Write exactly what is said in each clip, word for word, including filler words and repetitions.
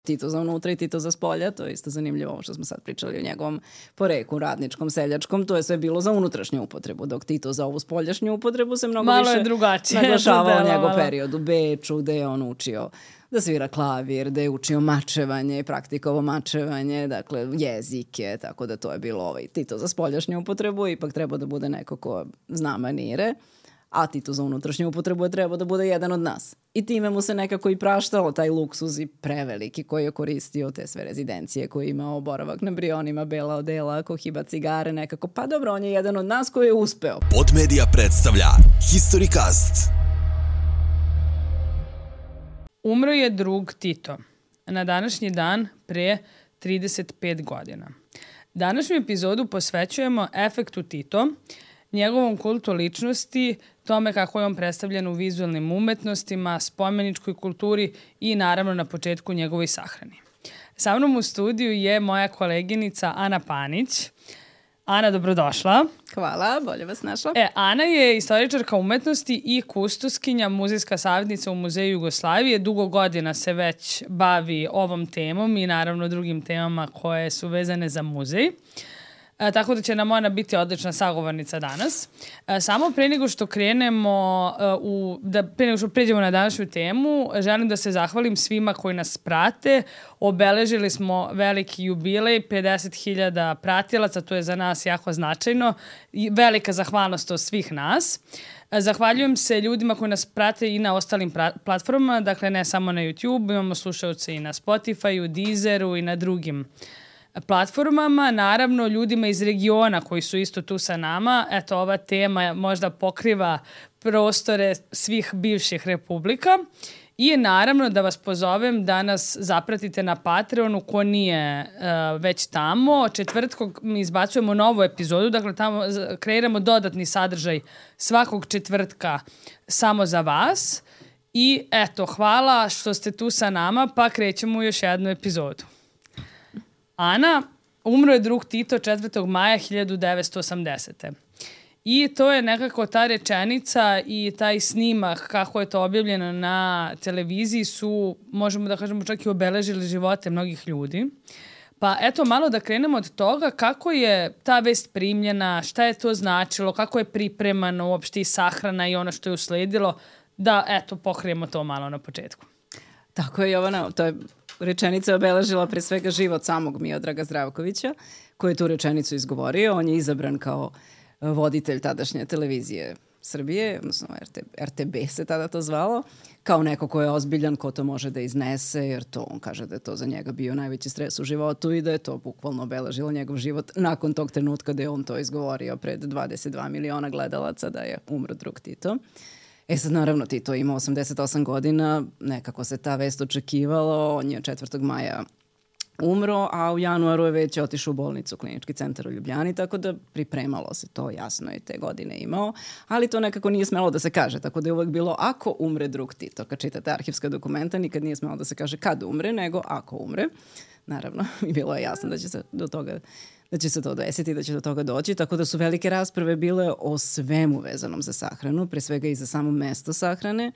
Tito za unutra i Tito za spolja, to je isto zanimljivo ovo što smo sad pričali o njegovom poreku radničkom, seljačkom, to je sve bilo za unutrašnju upotrebu, dok Tito za ovu spoljašnju upotrebu se mnogo malo više naglašavao njegov period u Beču, gde je on učio da svira klavir, da je učio mačevanje i praktikovo mačevanje, dakle jezike, tako da to je bilo ovaj Tito za spoljašnju upotrebu, ipak treba da bude neko ko zna manire, a Tito za unutrašnju upotrebu je trebao da bude jedan od nas. I time mu se nekako i praštao taj luksuz i preveliki koji je koristio te sve rezidencije, koji je imao boravak na Brionima, bela odela, kohiba cigare, nekako. Pa dobro, on je jedan od nas koji je uspeo. Podmedia predstavlja Historicast. Umro je drug Tito na današnji dan pre trideset pet godina. Današnju epizodu posvećujemo efektu Tito, njegovom kultu ličnosti, tome kako je on predstavljen u vizualnim umetnostima, spomeničkoj kulturi i naravno na početku njegovoj sahrani. Sa mnom u studiju je moja koleginica Ana Panić. Ana, dobrodošla. Hvala, bolje vas našla. E, Ana je istoričarka umetnosti i kustoskinja, muzejska savjetnica u Muzeju Jugoslavije. Dugo godina se već bavi ovom temom i naravno drugim temama koje su vezane za muzej. E, tako da će nam ona biti odlična sagovornica danas. E, samo pre nego što krenemo, e, u, da, pre nego što pređemo na današnju temu, želim da se zahvalim svima koji nas prate. Obeležili smo veliki jubilej, pedeset hiljada pratilaca, to je za nas jako značajno. I velika zahvalnost od svih nas. E, zahvaljujem se ljudima koji nas prate i na ostalim pra- platformama, dakle ne samo na YouTube, imamo slušaoce i na Spotify, u Deezeru i na drugim platformama, naravno ljudima iz regiona koji su isto tu sa nama. Eto, ova tema možda pokriva prostore svih bivših republika i naravno da vas pozovem da nas zapratite na Patreonu ko nije uh, već tamo. Četvrtkog mi izbacujemo novu epizodu, dakle tamo kreiramo dodatni sadržaj svakog četvrtka samo za vas i eto, hvala što ste tu sa nama, pa krećemo u još jednu epizodu. Ana, umro je drug Tito četvrtog maja hiljadu devetsto osamdesete. I to je nekako ta rečenica i taj snimak kako je to objavljeno na televiziji su, možemo da kažemo, čak i obeležili živote mnogih ljudi. Pa eto, malo da krenemo od toga kako je ta vest primljena, šta je to značilo, kako je pripremano uopšte i sahrana i ono što je usledilo, da eto, pokrijemo to malo na početku. Tako je, Jovana, to je rečenica obeležila pre svega život samog Miodraga Zdravkovića, koji je tu rečenicu izgovorio. On je izabran kao voditelj tadašnje televizije Srbije, odnosno R T B se tada to zvalo, kao neko ko je ozbiljan, ko to može da iznese, jer to on kaže da je to za njega bio najveći stres u životu i da je to bukvalno obeležilo njegov život nakon tog trenutka da je on to izgovorio pred dvadeset dva miliona gledalaca da je umro drug Tito. E sad, naravno, Tito ima osamdeset osam godina, nekako se ta vest očekivalo, on je četvrtog maja umro, a u januaru je već otišao u bolnicu, klinički centar u Ljubljani, tako da pripremalo se to, jasno je te godine imao, ali to nekako nije smelo da se kaže, tako da je uvek bilo ako umre drug Tito. Kad čitate arhivska dokumenta, nikad nije smelo da se kaže kad umre, nego ako umre. Naravno, i bilo je jasno da će se do toga da će se to desiti, da će do toga doći, tako da su velike rasprave bile o svemu vezanom za sahranu, pre svega i za samo mesto sahrane.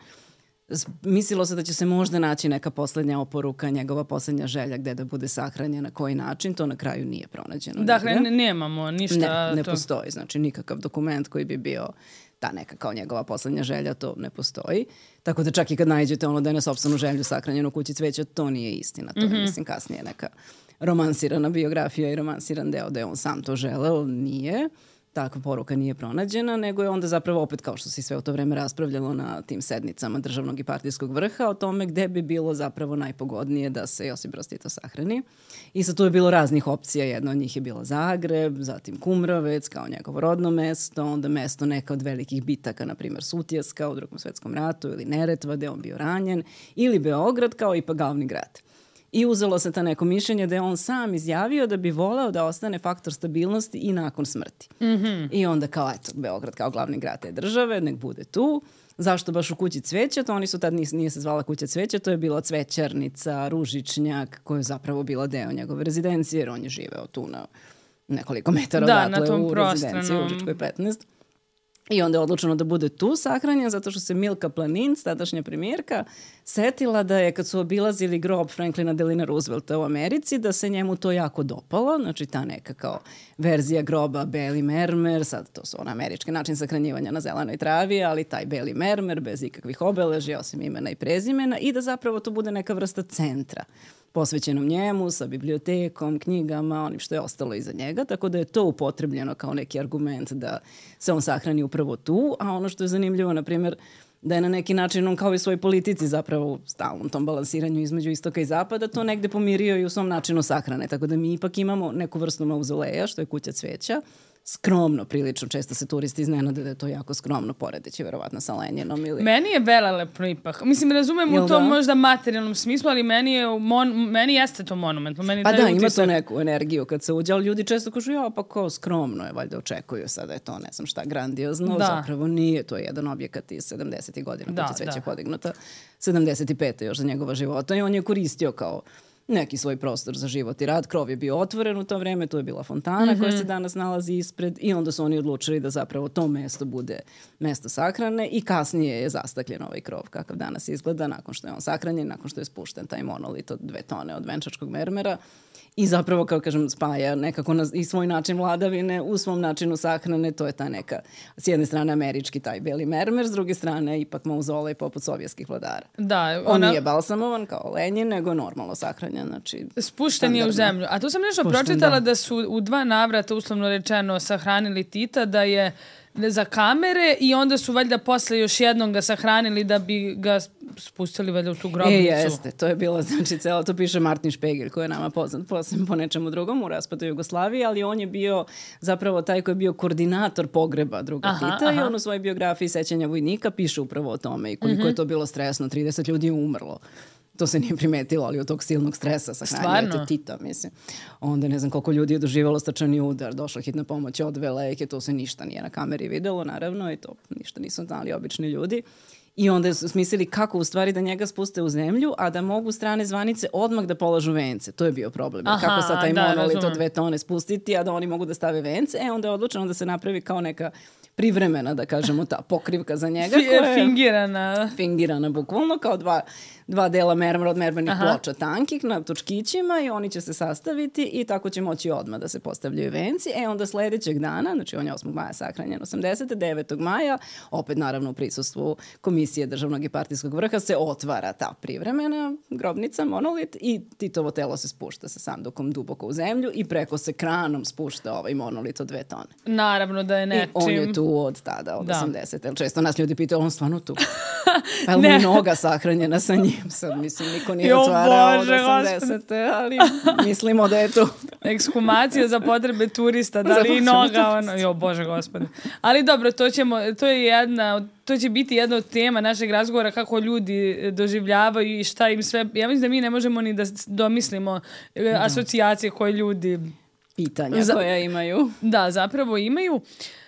Mislilo se da će se možda naći neka poslednja oporuka, njegova poslednja želja gde da bude sahranjen, na koji način, to na kraju nije pronađeno. Dakle, ne, nemamo ništa... Ne, ne to... postoji, znači nikakav dokument koji bi bio ta neka kao njegova poslednja želja, to ne postoji. Tako da čak i kad nađete ono da je na sopstvenu želju sahranjenu u kući cveća, to nije istina. To je, mm-hmm. mislim, kasnije neka romansirana biografija i romansiran deo da je on sam to želeo, nije. Takva poruka nije pronađena, nego je onda zapravo opet, kao što se sve u to vreme raspravljalo na tim sednicama državnog i partijskog vrha, o tome gde bi bilo zapravo najpogodnije da se Josip Broz Tito sahrani. I sad tu je bilo raznih opcija, jedna od njih je bila Zagreb, zatim Kumrovec kao njegovo rodno mesto, onda mesto neka od velikih bitaka, na primjer Sutjeska u Drugom svetskom ratu ili Neretva gde on bio ranjen, ili Beograd kao ipak glavni grad. I uzelo se ta neko mišljenje da je on sam izjavio da bi voleo da ostane faktor stabilnosti i nakon smrti. Mm-hmm. I onda kao, eto, Beograd kao glavni grad te države, nek bude tu. Zašto baš u kući cveća? To oni su tad, nije, nije se zvala kuća cveća, to je bila cvećarnica, ružičnjak, koja je zapravo bila deo njegove rezidencije, jer on je živeo tu na nekoliko metara da, odatle na tom u rezidenciji u Užičkoj petnaest. I onda je odlučeno da bude tu sahranjen zato što se Milka Planinc, tadašnja premijerka, setila da je kad su obilazili grob Franklina Delana Roosevelta u Americi, da se njemu to jako dopalo. Znači ta neka kao verzija groba beli mermer, sad to su on američki način sahranjivanja na zelenoj travi, ali taj beli mermer bez ikakvih obeležja, osim imena i prezimena, i da zapravo to bude neka vrsta centra posvećenom njemu, sa bibliotekom, knjigama, onim što je ostalo iza njega, tako da je to upotrebljeno kao neki argument da se on sahrani upravo tu, a ono što je zanimljivo, na primjer, da je na neki način on kao i svoj politici zapravo u stalnom tom balansiranju između istoka i zapada to negde pomirio i u svom načinu sahrane, tako da mi ipak imamo neku vrstu mauzoleja, što je kuća cveća, skromno prilično, često se turisti iznenade da je to jako skromno, poredeći verovatno sa Lenjinom. Ili... Meni je velelepno ipak. Mislim, razumem Jel u tom da? možda materijalnom smislu, ali meni, je mon, meni jeste to monument. Meni pa da, utisak... ima to neku energiju kad se uđe, ali ljudi često kažu, ja, pa ko skromno je, valjda očekuju sada je to, ne znam šta, grandiozno. Da. Zapravo nije, to je jedan objekat iz sedamdesetih godina, da, kuća cveća podignuta, sedamdeset pete još za njegova života i on je koristio kao neki svoj prostor za život i rad. Krov je bio otvoren u to vreme, tu je bila fontana mm-hmm. koja se danas nalazi ispred i onda su oni odlučili da zapravo to mesto bude mesto sahrane i kasnije je zastakljen ovaj krov kakav danas izgleda nakon što je on sahranjen, nakon što je spušten taj monolit od dve tone od venčačkog mermera i zapravo, kao kažem, spaja nekako na, i svoj način vladavine u svom načinu sahrane, to je ta neka, s jedne strane američki taj beli mermer, s druge strane ipak mauzolej poput sovjetskih vladara. Da, ona... On nije balsamovan kao Lenjin, nego normalno sahranjen. Znači, spušten je u zemlju. A tu sam nešto Spušten, pročitala da. da su u dva navrata, uslovno rečeno, sahranili Tita, da je za kamere i onda su valjda posle još jednom ga sahranili da bi ga spustili valjda u tu grobnicu. E, jeste, to je bilo, znači, celo, to piše Martin Špegel, koji je nama poznat posebno po nečemu drugom u raspadu Jugoslavije, ali on je bio zapravo taj koji je bio koordinator pogreba druga aha, Tita aha. i on u svojoj biografiji Sećanja vojnika piše upravo o tome i koliko mm-hmm. je to bilo stresno, trideset ljudi je umrlo. To se nije primetilo, ali od tog silnog stresa sahranjujete Tita, mislim. Onda ne znam koliko ljudi je doživalo srčani udar, došla hitna pomoć, odvela ih, to se ništa nije na kameri videlo, naravno, i to ništa nisu znali obični ljudi. I onda su smislili kako u stvari da njega spuste u zemlju, a da mogu strane zvanice odmah da polažu vence. To je bio problem. Aha, kako sad taj da, monolit od dve tone spustiti, a da oni mogu da stave vence. E, onda je odlučeno da se napravi kao neka privremena, da kažemo, ta pokrivka za njega. Koja je fingirana. Fingirana, bukvalno, kao dva, dva dela mermera od mermernih Aha. ploča tankih na točkićima i oni će se sastaviti i tako će moći odmah da se postavljaju venci. E, onda sledećeg dana, znači on je osmog maja sahranjen, osamdesetog devetog maja, opet naravno u prisustvu Komisije državnog i partijskog vrha, se otvara ta privremena grobnica, monolit, i Titovo telo se spušta sa sandukom duboko u zemlju i preko se kranom spušta ovaj monolit od dve tone. Naravno da je nečim. I on je tu od tada, od osamdesete. Često nas ljudi pitaju, on stvarno tu. Pa je li mu noga sahranjena sa njim? Sad, mislim, niko nije jo, otvarao Bože, od osamdesete, ali mislimo da je tu. Ekshumacija za potrebe turista, da li i noga, ono, jo, Bože gospode. Ali dobro, to ćemo, to je jedna, to će biti jedna od tema našeg razgovora, kako ljudi doživljavaju i šta im sve, ja mislim da mi ne možemo ni da domislimo da. asocijacije koje ljudi... Pitanja za, koja imaju. Da, zapravo imaju.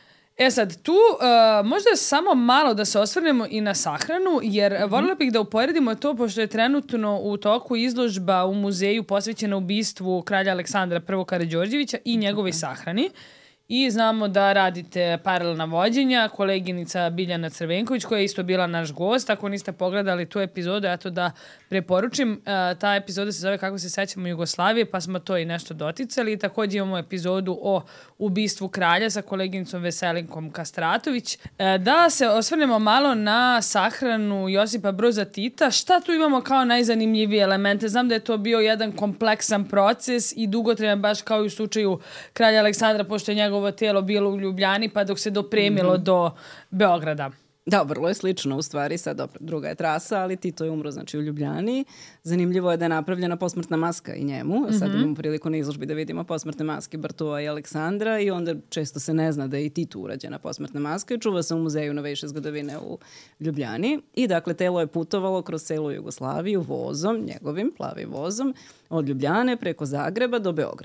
E sad, tu uh, možda samo malo da se osvrnemo i na sahranu, jer mm-hmm. voljela bih da uporedimo to, pošto je trenutno u toku izložba u muzeju posvećena ubistvu kralja Aleksandra prvog Karađorđevića i njegovoj sahrani. I znamo da radite paralelna vođenja, koleginica Biljana Crvenković, koja je isto bila naš gost. Ako niste pogledali tu epizodu, ja to da preporučim. E, ta epizoda se zove Kako se sećamo Jugoslavije, pa smo to i nešto doticali. I također imamo epizodu o ubistvu kralja sa koleginicom Veselinkom Kastratović. E, da se osvrnemo malo na sahranu Josipa Broza Tita. Šta tu imamo kao najzanimljivije elemente? Znam da je to bio jedan kompleksan proces i dugotrajan, baš kao i u slučaju kralja Aleksandra, pošto je njegov ovo tijelo bilo u Ljubljani pa dok se dopremilo mm-hmm. do Beograda. Da, vrlo je slično u stvari, sad dobro, druga je trasa, ali Tito je umro znači u Ljubljani. Zanimljivo je da je napravljena posmrtna maska i njemu. Mm-hmm. Sad imamo priliku na izložbi da vidimo posmrtne maske Bartua i Aleksandra i onda često se ne zna da je i Titu urađena posmrtna maska i čuva se u Muzeju novejše zgodovine u Ljubljani. I dakle, telo je putovalo kroz celu Jugoslaviju vozom, njegovim plavim vozom, od Ljubljane preko Zagreba do Beograda.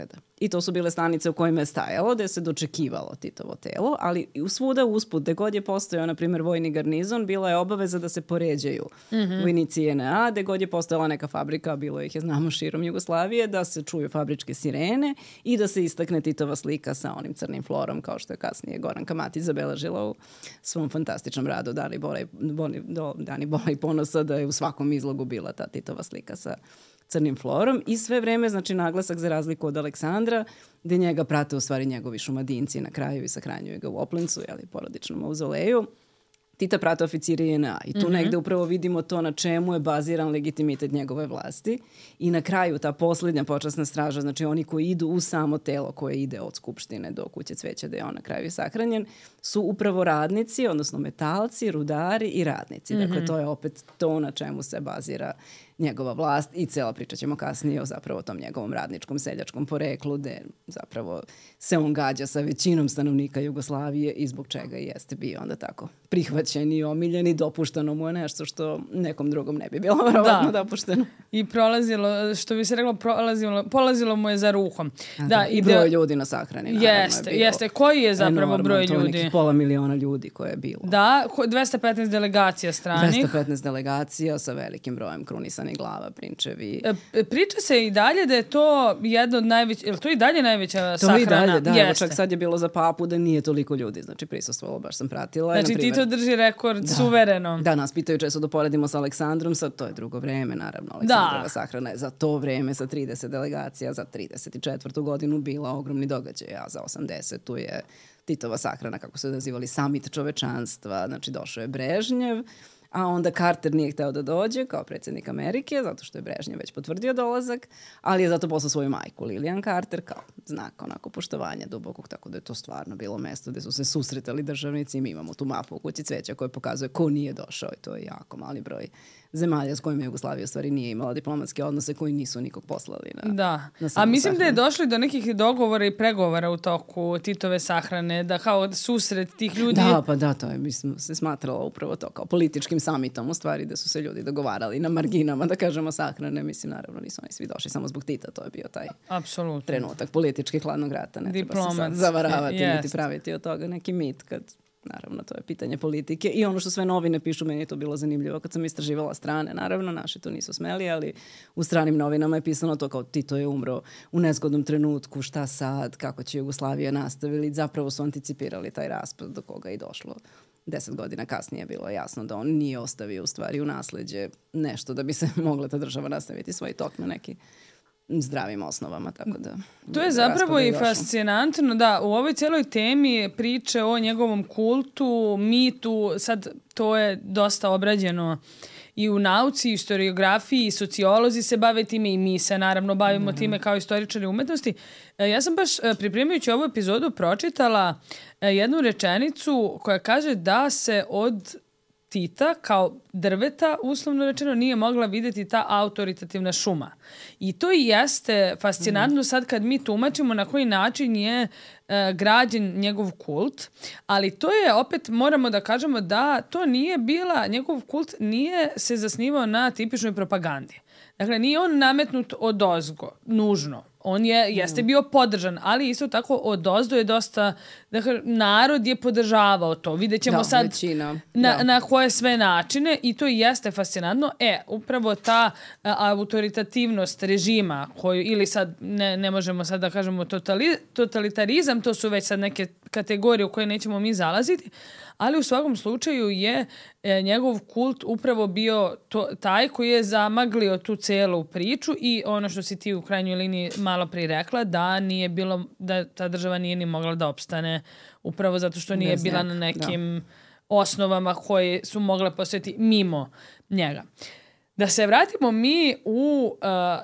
i to su bile stanice u kojima je stajalo, gde se dočekivalo Titovo telo, ali i svuda usput, gde god je postojao, na primjer, vojni garnizon, bila je obaveza da se poređaju mm-hmm. vojnici J N A, gde god je postojala neka fabrika, bilo ih je, znamo, širom Jugoslavije, da se čuju fabričke sirene i da se istakne Titova slika sa onim crnim florom, kao što je kasnije Goranka Matić zabeležila u svom fantastičnom radu Dani Bola i, do, Dani Bola i ponosa, da je u svakom izlogu bila ta Titova slika sa crnim florom i sve vreme, znači, naglasak za razliku od Aleksandra, gde njega prate u stvari njegovi šumadinci na kraju i sahranjuju ga u Oplencu, jeli, porodičnom mauzoleju. Tita prate oficiri J N A i tu mm-hmm. negde upravo vidimo to na čemu je baziran legitimitet njegove vlasti i na kraju ta poslednja počasna straža, znači oni koji idu u samo telo koje ide od Skupštine do Kuće cveća da je on na kraju sahranjen, su upravo radnici, odnosno metalci, rudari i radnici. Mm-hmm. Dakle, to je opet to na čemu se bazira njegova vlast i cela priča ćemo kasnije o zapravo tom njegovom radničkom, seljačkom poreklu, gde zapravo se on gađa sa većinom stanovnika Jugoslavije i zbog čega i jeste bio onda tako prihvaćen i omiljen i dopušteno mu je nešto što nekom drugom ne bi bilo verovatno da. dopušteno. I prolazilo, što bi se reklo, prolazilo, polazilo mu je za ruhom. Da, da, i broj da, ljudi na sahrani. Jeste, je jeste. Koji je zapravo enorman, broj ljudi? To je nekih pola miliona ljudi koje je bilo. Da, dvesta petnaest delegacija stranih. dvesta petnaest delegacija sa velikim brojem krunisanih glava, prinčevi. E, priča se i dalje da je to jedno od najvećih, je li to i dalje najveća sahrana? To i dalje, da. Jeste. Čak sad je bilo za papu da nije toliko ljudi, znači prisustvovalo, baš sam pratila. Znači naprimer, Tito drži rekord da, suvereno. Da, nas pitaju često da poredimo sa Aleksandrom, sad to je drugo vreme, naravno. Aleksandrova da. sahrana je za to vreme sa trideset delegacija, za trideset četvrtu godinu bila ogromni događaj, a za osamdesetu je Titova sahrana, kako su nazivali, samit čovečanstva, znači došao je Brežnjev, a onda Carter nije hteo da dođe kao predsjednik Amerike, zato što je Brežnjev već potvrdio dolazak, ali je zato poslao svoju majku Lilian Carter kao znak onako poštovanja dubokog, tako da je to stvarno bilo mesto gde su se susretali državnici i mi imamo tu mapu u Kući cveća koja pokazuje ko nije došao i to je jako mali broj zemalja s kojima Jugoslavija u stvari nije imala diplomatske odnose koji nisu nikog poslali na, da. na A mislim sahranu. Da je došli do nekih dogovora i pregovora u toku Titove sahrane, da kao susret tih ljudi... Da, pa da, to je, mislim, se smatralo upravo to kao političkim samitom u stvari, da su se ljudi dogovarali na marginama, da kažemo, sahrane. Mislim, naravno, nisu oni svi došli samo zbog Tita, to je bio taj Absolutno. trenutak politički hladnog rata. Ne Diplomat. Treba se sad zavaravati, yes. niti praviti od toga neki mit kad... Naravno, to je pitanje politike i ono što sve novine pišu, meni je to bilo zanimljivo kad sam istraživala strane, naravno, naši to nisu smeli, ali u stranim novinama je pisano to kao Tito je umro u nezgodnom trenutku, šta sad, kako će Jugoslavija nastavili, zapravo su anticipirali taj raspad do koga je došlo. Deset godina kasnije je bilo jasno da on nije ostavio u stvari u nasleđe nešto da bi se mogla ta država nastaviti svoj tok na neki zdravim osnovama, tako da... To je zapravo i fascinantno, da, u ovoj cijeloj temi priče o njegovom kultu, mitu, sad to je dosta obrađeno i u nauci, i historiografiji, i sociolozi se bave time i mi se naravno bavimo mm-hmm. time kao istoričari umetnosti. Ja sam baš pripremajući ovu epizodu pročitala jednu rečenicu koja kaže da se od Tita kao drveta, uslovno rečeno, nije mogla vidjeti ta autoritativna šuma. I to i jeste fascinantno mm. sad kad mi tumačimo na koji način je e, građen njegov kult, ali to je opet, moramo da kažemo da to nije bila, njegov kult nije se zasnivao na tipičnoj propagandi. Dakle, nije on nametnut odozgo, nužno. On je, jeste bio podržan, ali isto tako odozdo je dosta, dakle, narod je podržavao to. Vidjet ćemo da, sad većina. Na, da. na koje sve načine i to jeste fascinantno. E, upravo ta a, autoritativnost režima koju, ili sad, ne, ne možemo sad da kažemo totali, totalitarizam, to su već sad neke kategorije u koje nećemo mi zalaziti, ali u svakom slučaju je e, njegov kult upravo bio to, taj koji je zamaglio tu celu priču i ono što si ti u krajnjoj liniji malo prije rekla, da nije bilo, da ta država nije ni mogla da opstane upravo zato što nije Bez bila nek, na nekim da. osnovama koje su mogle postojati mimo njega. Da se vratimo mi u...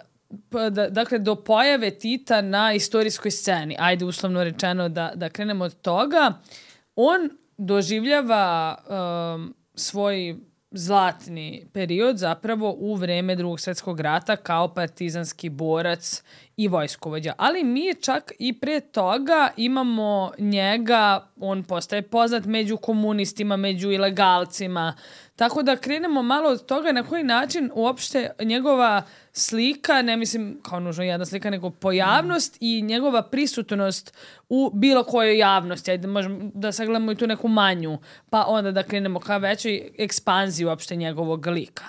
Uh, Da, dakle, do pojave Tita na istorijskoj sceni. Ajde, uslovno rečeno, da, da krenemo od toga. On doživljava um, svoj zlatni period zapravo u vreme Drugog svjetskog rata kao partizanski borac i vojskovođa. Ali mi čak i pre toga imamo njega, on postaje poznat među komunistima, među ilegalcima. Tako da krenemo malo od toga na koji način uopšte njegova slika, ne mislim kao nužno jedna slika, nego pojavnost mm. i njegova prisutnost u bilo kojoj javnosti. Ajde, možemo da sagledamo i tu neku manju, pa onda da krenemo ka većoj ekspanziji uopšte njegovog lika.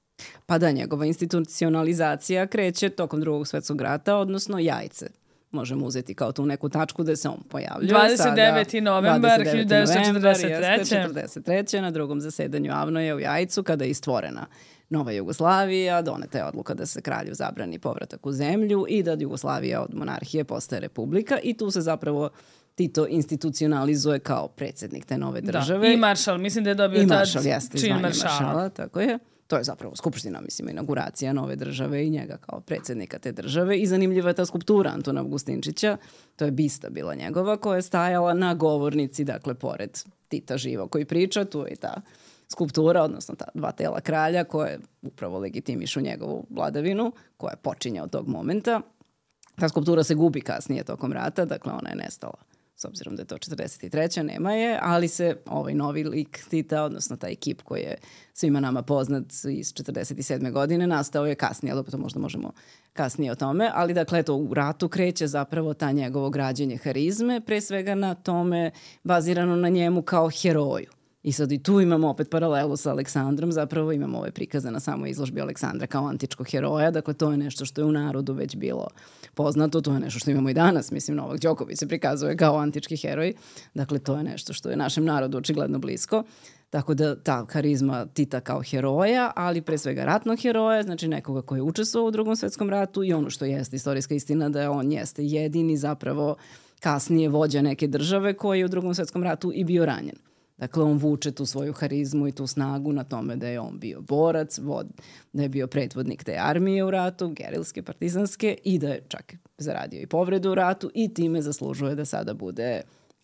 Pa da, njegova institucionalizacija kreće tokom Drugog svjetskog rata, odnosno Jajce. Možemo uzeti kao tu neku tačku da se on pojavljuje. dvadeset deveti novembar hiljadu devetsto četrdeset treće. četrdeset treće na drugom zasedanju Avnoja u Jajcu, kada je istvorena Nova Jugoslavija, doneta je odluka da se kralju zabrani povratak u zemlju i da Jugoslavija od monarhije postaje republika i tu se zapravo Tito institucionalizuje kao predsjednik te nove države. Da, i maršal, mislim da je dobio I tad maršal, jeste, čin zvanje maršala. maršala, tako je. To je zapravo skupština, mislim, inauguracija nove države i njega kao predsjednika te države. I zanimljiva je ta skulptura Antuna Augustinčića, to je bista bila njegova, koja je stajala na govornici, dakle, pored Tita živo koji priča, tu je i ta skulptura, odnosno ta dva tela kralja koje upravo legitimišu njegovu vladavinu, koja počinje od tog momenta. Ta skulptura se gubi kasnije tokom rata, dakle ona je nestala. S obzirom da je to četrdeset treća nema je, ali se ovaj novi lik Tita, odnosno taj ekip koji je svima nama poznat iz četrdeset sedme godine, nastao je kasnije, ali to možda možemo kasnije o tome, ali dakle to u ratu kreće zapravo ta njegovo građenje harizme, pre svega na tome bazirano na njemu kao heroju. I sad i tu imamo opet paralelu sa Aleksandrom, zapravo imamo ove prikaze na samoj izložbi Aleksandra kao antičkog heroja, dakle to je nešto što je u narodu već bilo poznato, to je nešto što imamo i danas, mislim Novak Đoković se prikazuje kao antički heroj, dakle to je nešto što je našem narodu očigledno blisko, tako da ta karizma Tita kao heroja, ali pre svega ratnog heroja, znači nekoga koji je učestvovao u Drugom svjetskom ratu i ono što jeste istorijska istina da je on jeste jedini zapravo kasnije vođa neke države koji je u Drugom svjetskom ratu i bio ranjen. Dakle, on vuče tu svoju harizmu i tu snagu na tome da je on bio borac, vod, da je bio predvodnik te armije u ratu, gerilske, partizanske i da je čak zaradio i povredu u ratu i time zaslužuje da sada bude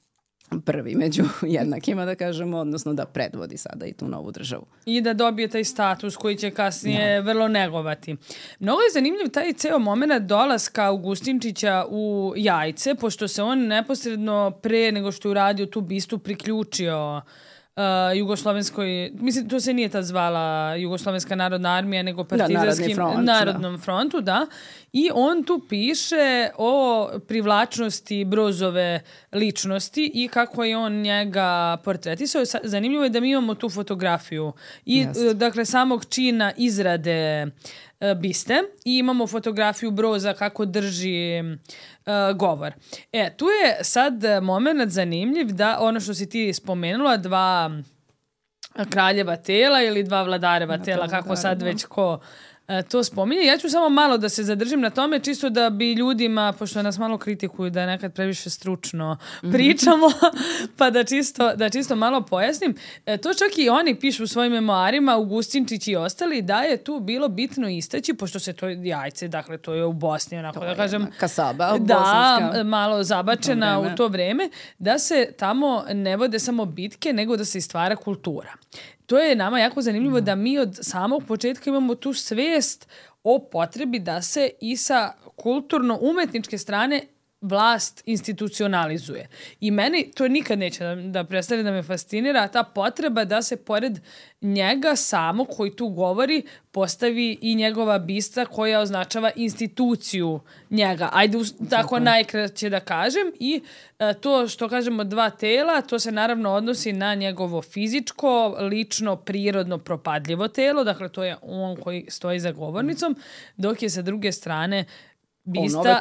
prvi među jednakima, da kažemo, odnosno da predvodi sada i tu novu državu. I da dobije taj status koji će kasnije no. vrlo negovati. Mnogo je zanimljiv taj ceo moment dolaska Augustinčića u Jajce, pošto se on neposredno pre nego što je uradio tu bistu priključio Uh, jugoslovenskoj, mislim, to se nije ta zvala Jugoslovenska narodna armija, nego partizanskim da, front, narodnom da. frontu, da. I on tu piše o privlačnosti Brozove ličnosti i kako je on njega portretisao. Zanimljivo je da mi imamo tu fotografiju i, yes. dakle, samog čina izrade uh, biste i imamo fotografiju Broza kako drži uh, govor. E, tu je sad moment zanimljiv da ono što si ti spomenula, dva kraljeva tela ili dva vladareva da, tela, kako sad da. već ko uh, to spominje. Ja ću samo malo da se zadržim na tome, čisto da bi ljudima, pošto nas malo kritikuju da nekad previše stručno pričamo, pa da čisto, da čisto malo pojasnim. E, to čak i oni pišu u svojim memoarima, Augustinčić i ostali, da je tu bilo bitno istaći, pošto se to Jajce, dakle to je u Bosni, onako to da kažem, kasaba, da, bosanska. malo zabačena u to vreme, da se tamo ne vode samo bitke, nego da se i stvara kultura. To je nama jako zanimljivo mm. da mi od samog početka imamo tu svest o potrebi da se i sa kulturno-umetničke strane vlast institucionalizuje. I meni to nikad neće da, da prestane da me fascinira, ta potreba da se pored njega samog koji tu govori postavi i njegova bista koja označava instituciju njega. Ajde, tako najkraće da kažem. I e, to što kažemo dva tela, to se naravno odnosi na njegovo fizičko, lično, prirodno, propadljivo telo. Dakle, to je on koji stoji za govornicom, dok je sa druge strane bista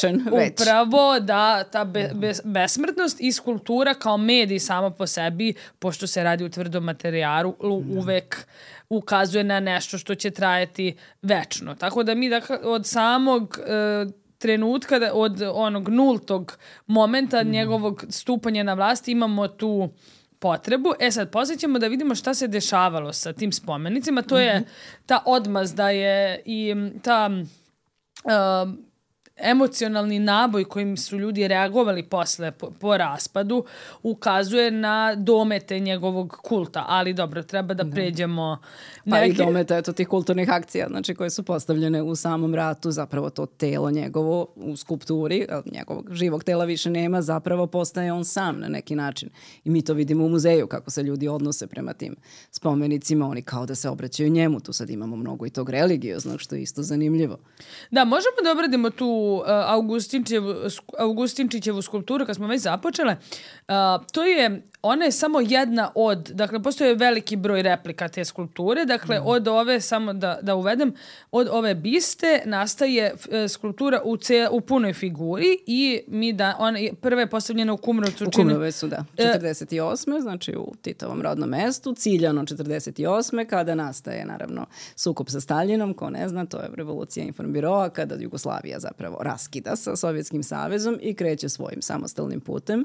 upravo da ta be, be, besmrtnost i skulptura kao medij samo po sebi, pošto se radi u tvrdom materijalu, uvek ukazuje na nešto što će trajati večno. Tako da mi da, od samog e, trenutka, da, od onog nultog momenta mm. njegovog stupanja na vlast imamo tu potrebu. E sad, posjećamo da vidimo šta se dešavalo sa tim spomenicima. To je ta odmazda je i ta... Uh, emocionalni naboj kojim su ljudi reagovali posle po, po raspadu ukazuje na domete njegovog kulta. Ali dobro, treba da pređemo Pa neke... i domete, eto, tih kulturnih akcija, znači koje su postavljene u samom ratu, zapravo to telo njegovo u skulpturi, njegovog živog tela više nema, zapravo postaje on sam na neki način. I mi to vidimo u muzeju, kako se ljudi odnose prema tim spomenicima, oni kao da se obraćaju njemu. Tu sad imamo mnogo i tog religioznog, što je isto zanimljivo. Da, možemo da obradimo tu uh, Augustinčićevu, Augustinčićevu skulpturu kad smo već započele. Uh, to je, ona je samo jedna od, dakle, postoje veliki broj replika te skulpture, dakle, mm. od ove, samo da, da uvedem, od ove biste nastaje uh, skulptura u, ce, u punoj figuri i mi da, ona je prva je postavljena u Kumrovcu. U Kumrovcu, da, četrdeset osme znači u Titovom rodnom mestu, ciljano četrdeset osme kada nastaje, naravno, sukob sa Staljinom, ko ne zna, to je revolucija Informbiroa, kada Jugoslavija zapravo raskida sa Sovjetskim savezom i kreće svojim samostalnim putem.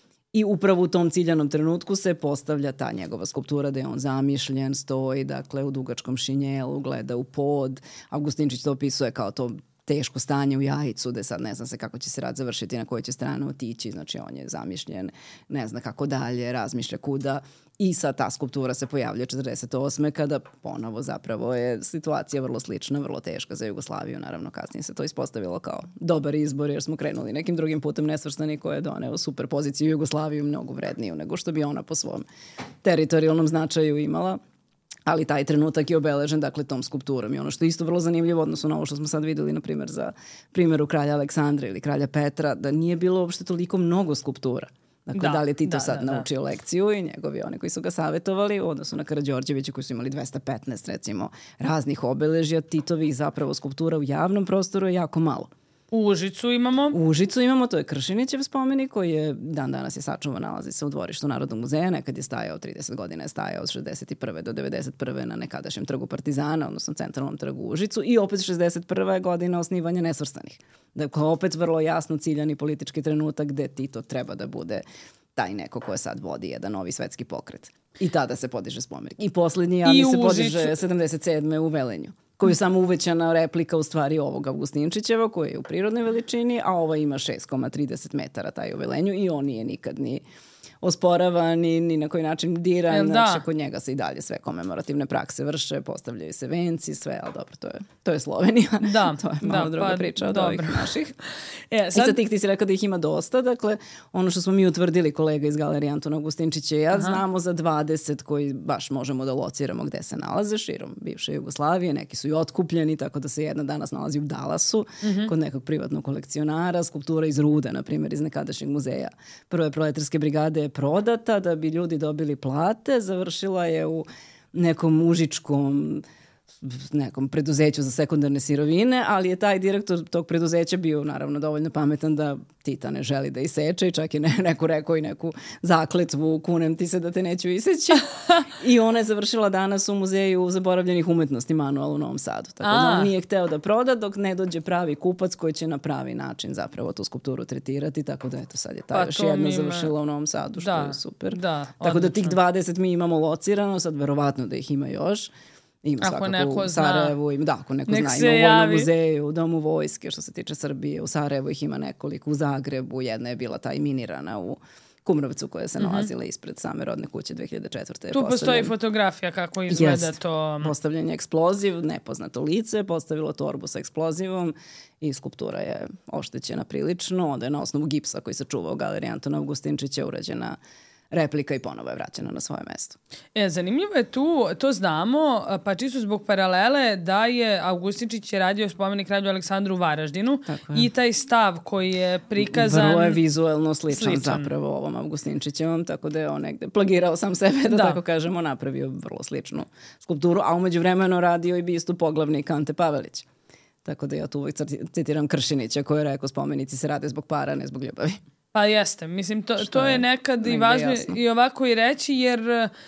I upravo u tom ciljanom trenutku se postavlja ta njegova skulptura da je on zamišljen, stoji, dakle, u dugačkom šinjelu, gleda u pod. Augustinčić to opisuje kao to teško stanje u Jajicu, da sad ne zna se kako će se rad završiti, na koju će stranu otići, znači on je zamišljen, ne zna kako dalje, razmišlja kuda. I sad ta skulptura se pojavlja četrdeset osme kada ponovo zapravo je situacija vrlo slična, vrlo teška za Jugoslaviju. Naravno, kasnije se to ispostavilo kao dobar izbor jer smo krenuli nekim drugim putem nesvrstani koji je doneo super poziciju Jugoslaviju, mnogo vredniju nego što bi ona po svom teritorijalnom značaju imala. Ali taj trenutak je obeležen, dakle, tom skulpturom. I ono što je isto vrlo zanimljivo odnosno na ovo što smo sad videli, na primjer, za primjeru kralja Aleksandra ili kralja Petra, da nije bilo uopšte toliko mnogo skulptura. Dakle, da, da li je Tito da, sad da, naučio da. lekciju i njegovi oni koji su ga savjetovali u odnosu na Karađorđevića koji su imali dvesta petnaest, recimo, raznih obeležja, Titovih zapravo skulptura u javnom prostoru je jako malo. U Užicu imamo? U Užicu imamo, to je Kršinićev spomenik koji je dan danas je sačuvan, nalazi se u dvorištu Narodnog muzeja, nekad je stajao, trideset godina je stajao od šezdeset prve do devedeset prve na nekadašnjem trgu Partizana, odnosno centralnom trgu u Užicu i opet šezdeset prva je godina osnivanja nesvrstanih. Dakle, opet vrlo jasno ciljani politički trenutak gde Tito treba da bude taj neko ko je sad vodi jedan novi svetski pokret. I tada se podiže spomenik. I poslednji, ali se podiže sedamdeset sedme u Velenju, koju je samo uvećana replika u stvari ovog Augustinčićeva, koji je u prirodnoj veličini, a ova ima šest zarez trideset metara taj u Velenju i on nije nikad ni osporavan ni, ni na koji način diran. Da. Znači, kod njega se i dalje sve komemorativne prakse vrše, postavljaju se venci, sve, ali dobro, to je, to je Slovenija. Da, to je malo da, druga pa, priča od dobro. ovih naših. E, sad... I sad tih ti si rekao da ih ima dosta, dakle, ono što smo mi utvrdili, kolega iz Galerije Antona Augustinčića i ja, Aha. znamo za dvadeset koji baš možemo da lociramo gde se nalaze širom bivše Jugoslavije, neki su i otkupljeni, tako da se jedna danas nalazi u Dallasu, mm-hmm. kod nekog privatnog kolekcionara, skulptura iz rude, na primjer, iz nekadašnjeg muzeja Prve proletarske brigade je prodata da bi ljudi dobili plate, završila je u nekom užičkom nekom preduzeću za sekundarne sirovine, ali je taj direktor tog preduzeća bio naravno dovoljno pametan da Tita ne želi da iseče i čak je ne, neko rekao i neku zakletvu, kunem ti se da te neću iseći. I ona je završila danas u muzeju zaboravljenih umetnosti Manuel u Novom Sadu. Tako da on nije hteo da proda dok ne dođe pravi kupac koji će na pravi način zapravo tu skulpturu tretirati, tako da eto sad je ta pa još jedna ima... završila u Novom Sadu, što da, je super. Da, tako odlično. Da tih dvadeset mi imamo locirano, sad verovatno da ih ima još. Ima ako svakako neko u Sarajevu, ima, da, ako neko nek zna, ima u Vojnom muzeju, u Domu vojske, što se tiče Srbije, u Sarajevu ih ima nekoliko, u Zagrebu, jedna je bila ta minirana u Kumrovcu koja se mm-hmm. nalazila ispred same rodne kuće dve hiljade četvrte. Tu postoji fotografija kako izgleda Jest. to. Postavljen je eksploziv, nepoznato lice, postavilo torbu sa eksplozivom i skulptura je oštećena prilično, onda je na osnovu gipsa koji se čuva u Galeriji Antona Augustinčića urađena replika i ponovo je vraćena na svoje mesto. E, zanimljivo je tu, to znamo, pa čisto zbog paralele da je Augustinčić je radio spomenik kralju Aleksandru u Varaždinu i taj stav koji je prikazan... Vrlo je vizuelno sličan, sličan zapravo ovom Augustinčićevom, tako da je on negde plagirao sam sebe, da, da. tako kažemo, napravio vrlo sličnu skulpturu, a umeđu vremeno radio i bistu poglavnika Ante Pavelić. Tako da ja tu uvijek citiram Kršinića koji je rekao spomenici se rade zbog para, ne zbog ljubavi. Pa jeste, mislim, to, to je nekad i važno jasno. I ovako i reći, jer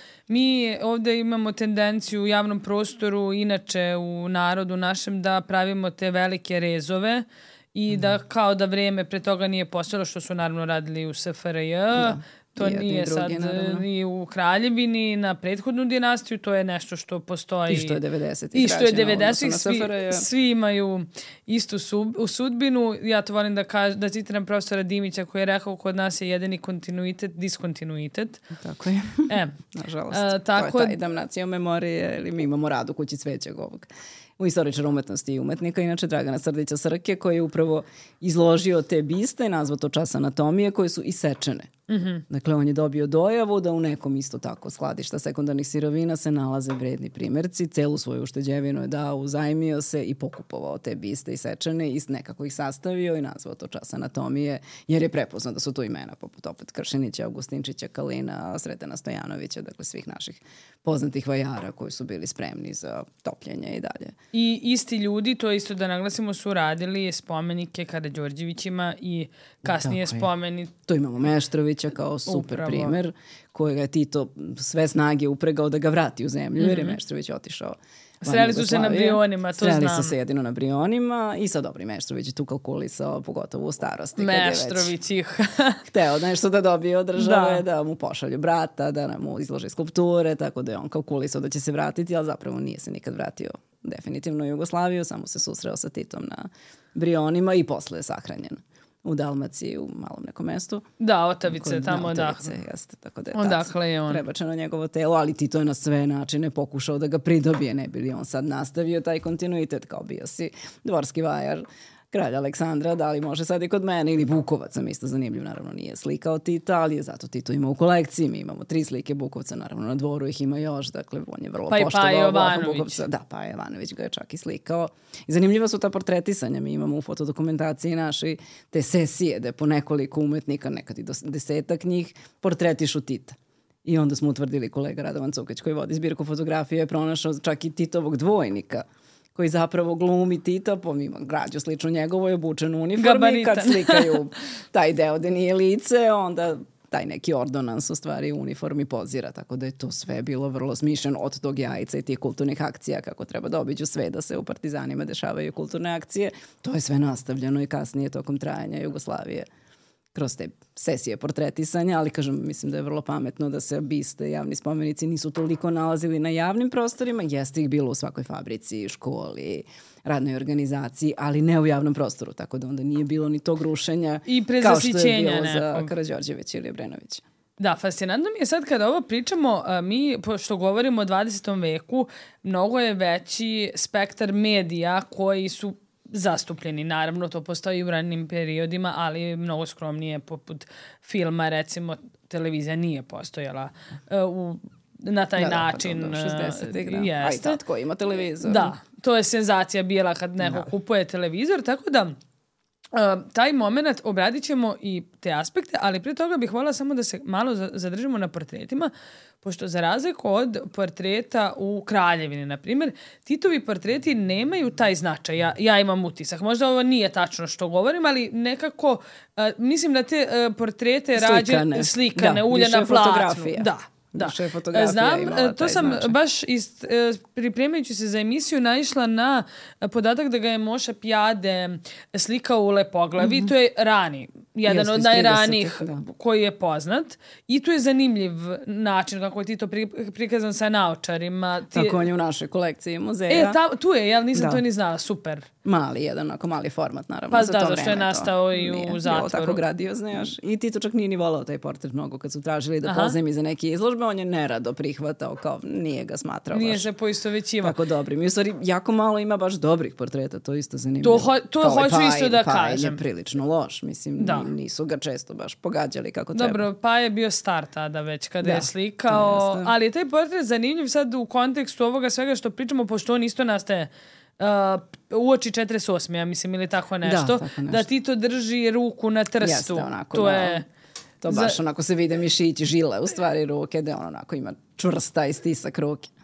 mi ovdje imamo tendenciju u javnom prostoru, inače u narodu našem, da pravimo te velike rezove i mm. da kao da vrijeme pre toga nije postojalo, što su naravno radili u S F R J, da. To I nije drugi, sad naravno. ni u kraljevini na prethodnu dinastiju, to je nešto što postoji. I što je devedesetih I što je građana u odnosu devedesetih na svi, S F R J. svi imaju istu sub, u sudbinu. Ja to volim da, kaž, da citiram profesora Dimića koji je rekao kod nas je jedini kontinuitet, diskontinuitet. Tako je. E, Nažalost. a, tako, to je taj damnacija memorije, ili mi imamo rad u kući cvećeg ovog. U istoričara umetnosti i umetnika, inače Dragana Srdića Srke, koji je upravo izložio te biste i nazvao to čas anatomije, koje su isečene. Mm-hmm. Dakle, on je dobio dojavu da u nekom isto tako skladišta sekundarnih sirovina se nalaze vredni primjerci, celu svoju ušteđevinu je dao, uzajmio se i pokupovao te biste isečene i nekako ih sastavio i nazvao to čas anatomije, jer je prepoznao da su tu imena poput opet Kršinića, Augustinčića, Kalina, Sretena Stojanovića, dakle svih naših poznatih vajara koji su bili spremni za topljenje i dalje. I isti ljudi, to isto da naglasimo, su radili spomenike Karađorđevićima i kasnije spomenik. To imamo Meštrovića kao super Upravo. primer, kojega je Tito sve snage upregao da ga vrati u zemlju, mm-hmm. jer je Meštrović otišao. Sreli su se na Brionima, to Sreli znam. Sreli su se jedino na Brionima i sad dobri Meštrović je tu kalkulisao, pogotovo u starosti. Meštrović ih. Hteo nešto da dobije od države, da. da mu pošalju brata, da mu izlože skulpture, tako da je on kalkulisao da će se vratiti, ali zapravo nije se nikad vratio definitivno u Jugoslaviju, samo se susreo sa Titom na Brionima i posle je sahranjen u Dalmaciji, u malom nekom mestu. Da, Otavice, tamo odakle. Da, jeste, tako da je odakle je on. Prebačeno njegovo telo, ali Tito je na sve načine pokušao da ga pridobije, ne bi li on sad nastavio taj kontinuitet, kao bio si dvorski vajar kralja Aleksandra, da li može sad i kod mene, ili Bukovac, sam isto zanimljiv, naravno nije slika od Tita, ali je zato Tito ima u kolekciji, mi imamo tri slike Bukovca, naravno na dvoru ih ima još, dakle on je vrlo pa poštovao pa Bukovca. Da, pa Jovanović ga je čak i slikao. I zanimljiva su ta portretisanja, mi imamo u fotodokumentaciji našoj te sesije, da je po nekoliko umetnika, nekad i do desetak njih, portretišu Tita. I onda smo utvrdili, kolega Radovan Cukić koji vodi zbirku fotografije je pronašao čak i Titovog dvojnika, koji zapravo glumi Tita, pomimo građu slično njegovoj, obučen u uniformi, kad slikaju taj deo da nije lice, onda taj neki ordonans u stvari u uniformi pozira, tako da je to sve bilo vrlo smišljeno od tog jajca i tih kulturnih akcija, kako treba da obiđu sve da se u Partizanima dešavaju kulturne akcije. To je sve nastavljeno i kasnije tokom trajanja Jugoslavije kroz te sesije portretisanja, ali kažem, mislim da je vrlo pametno da se biste, javni spomenici nisu toliko nalazili na javnim prostorima, jeste ih bilo u svakoj fabrici, školi, radnoj organizaciji, ali ne u javnom prostoru, tako da onda nije bilo ni tog rušenja i kao što je bilo nekog. za Karađorđevića ili Obrenovića. Da, fascinantno mi je sad kada ovo pričamo, mi, pošto govorimo o dvadesetom veku, mnogo je veći spektar medija koji su zastupljeni. Naravno, to postoji i u ranim periodima, ali mnogo skromnije, poput filma, recimo, televizija nije postojala uh, u, na taj da, način. Da, pa do šezdesetih, da. A i tad ko ima televizor. Da, to je senzacija bila kad neko da. kupuje televizor, tako da Uh, taj moment obradit ćemo i te aspekte, ali prije toga bih voljela samo da se malo zadržimo na portretima, pošto za razliku od portreta u Kraljevini, na primjer, Titovi portreti nemaju taj značaj. Ja, ja imam utisak. Možda ovo nije tačno što govorim, ali nekako uh, mislim da te uh, portrete slikane, rađe slikane, da, ulja na platnu. Da. Da. Znam, to sam značaj. baš ist, pripremajući se za emisiju naišla na podatak da ga je Moša Pjade slikao u Lepoglavi. Mm-hmm. To je rani, jedan Jeste, od najranijih koji je poznat. I tu je zanimljiv način kako je Tito pri, prikazan sa naočarima. Ti... Tako on je u našoj kolekciji muzeja. E, ta, tu je, ja nisam da. to ni znala, super. Mali, jedan onako mali format, naravno. Pa za da, to zašto je nastao to. i u Nije zatvoru. Tako gradio, znaš. I Tito čak nije ni volao taj portret mnogo kad su tražili da pozajmi za neke izložbe. On je nerado prihvatao, kao nije ga smatrao nije baš se poistovećivao. Tako dobrim. I u stvari jako malo ima baš dobrih portreta, to je isto zanimljivo. To, ho, to hoću Paj, isto da Paj kažem. je prilično loš, mislim, da. nisu ga često baš pogađali kako treba. Dobro, pa je bio star tada već kada da, je slikao, ali je taj portret zanimljiv sad u kontekstu ovoga svega što pričamo, pošto on isto nastaje Uh, uoči četrdeset osme ja mislim, ili tako nešto, da, tako nešto. Da Tito drži ruku na trstu. Jeste, onako, to da. je... To baš za... onako se vide mišići, žile u stvari ruke, da on onako ima čvrsta i stisak ruke.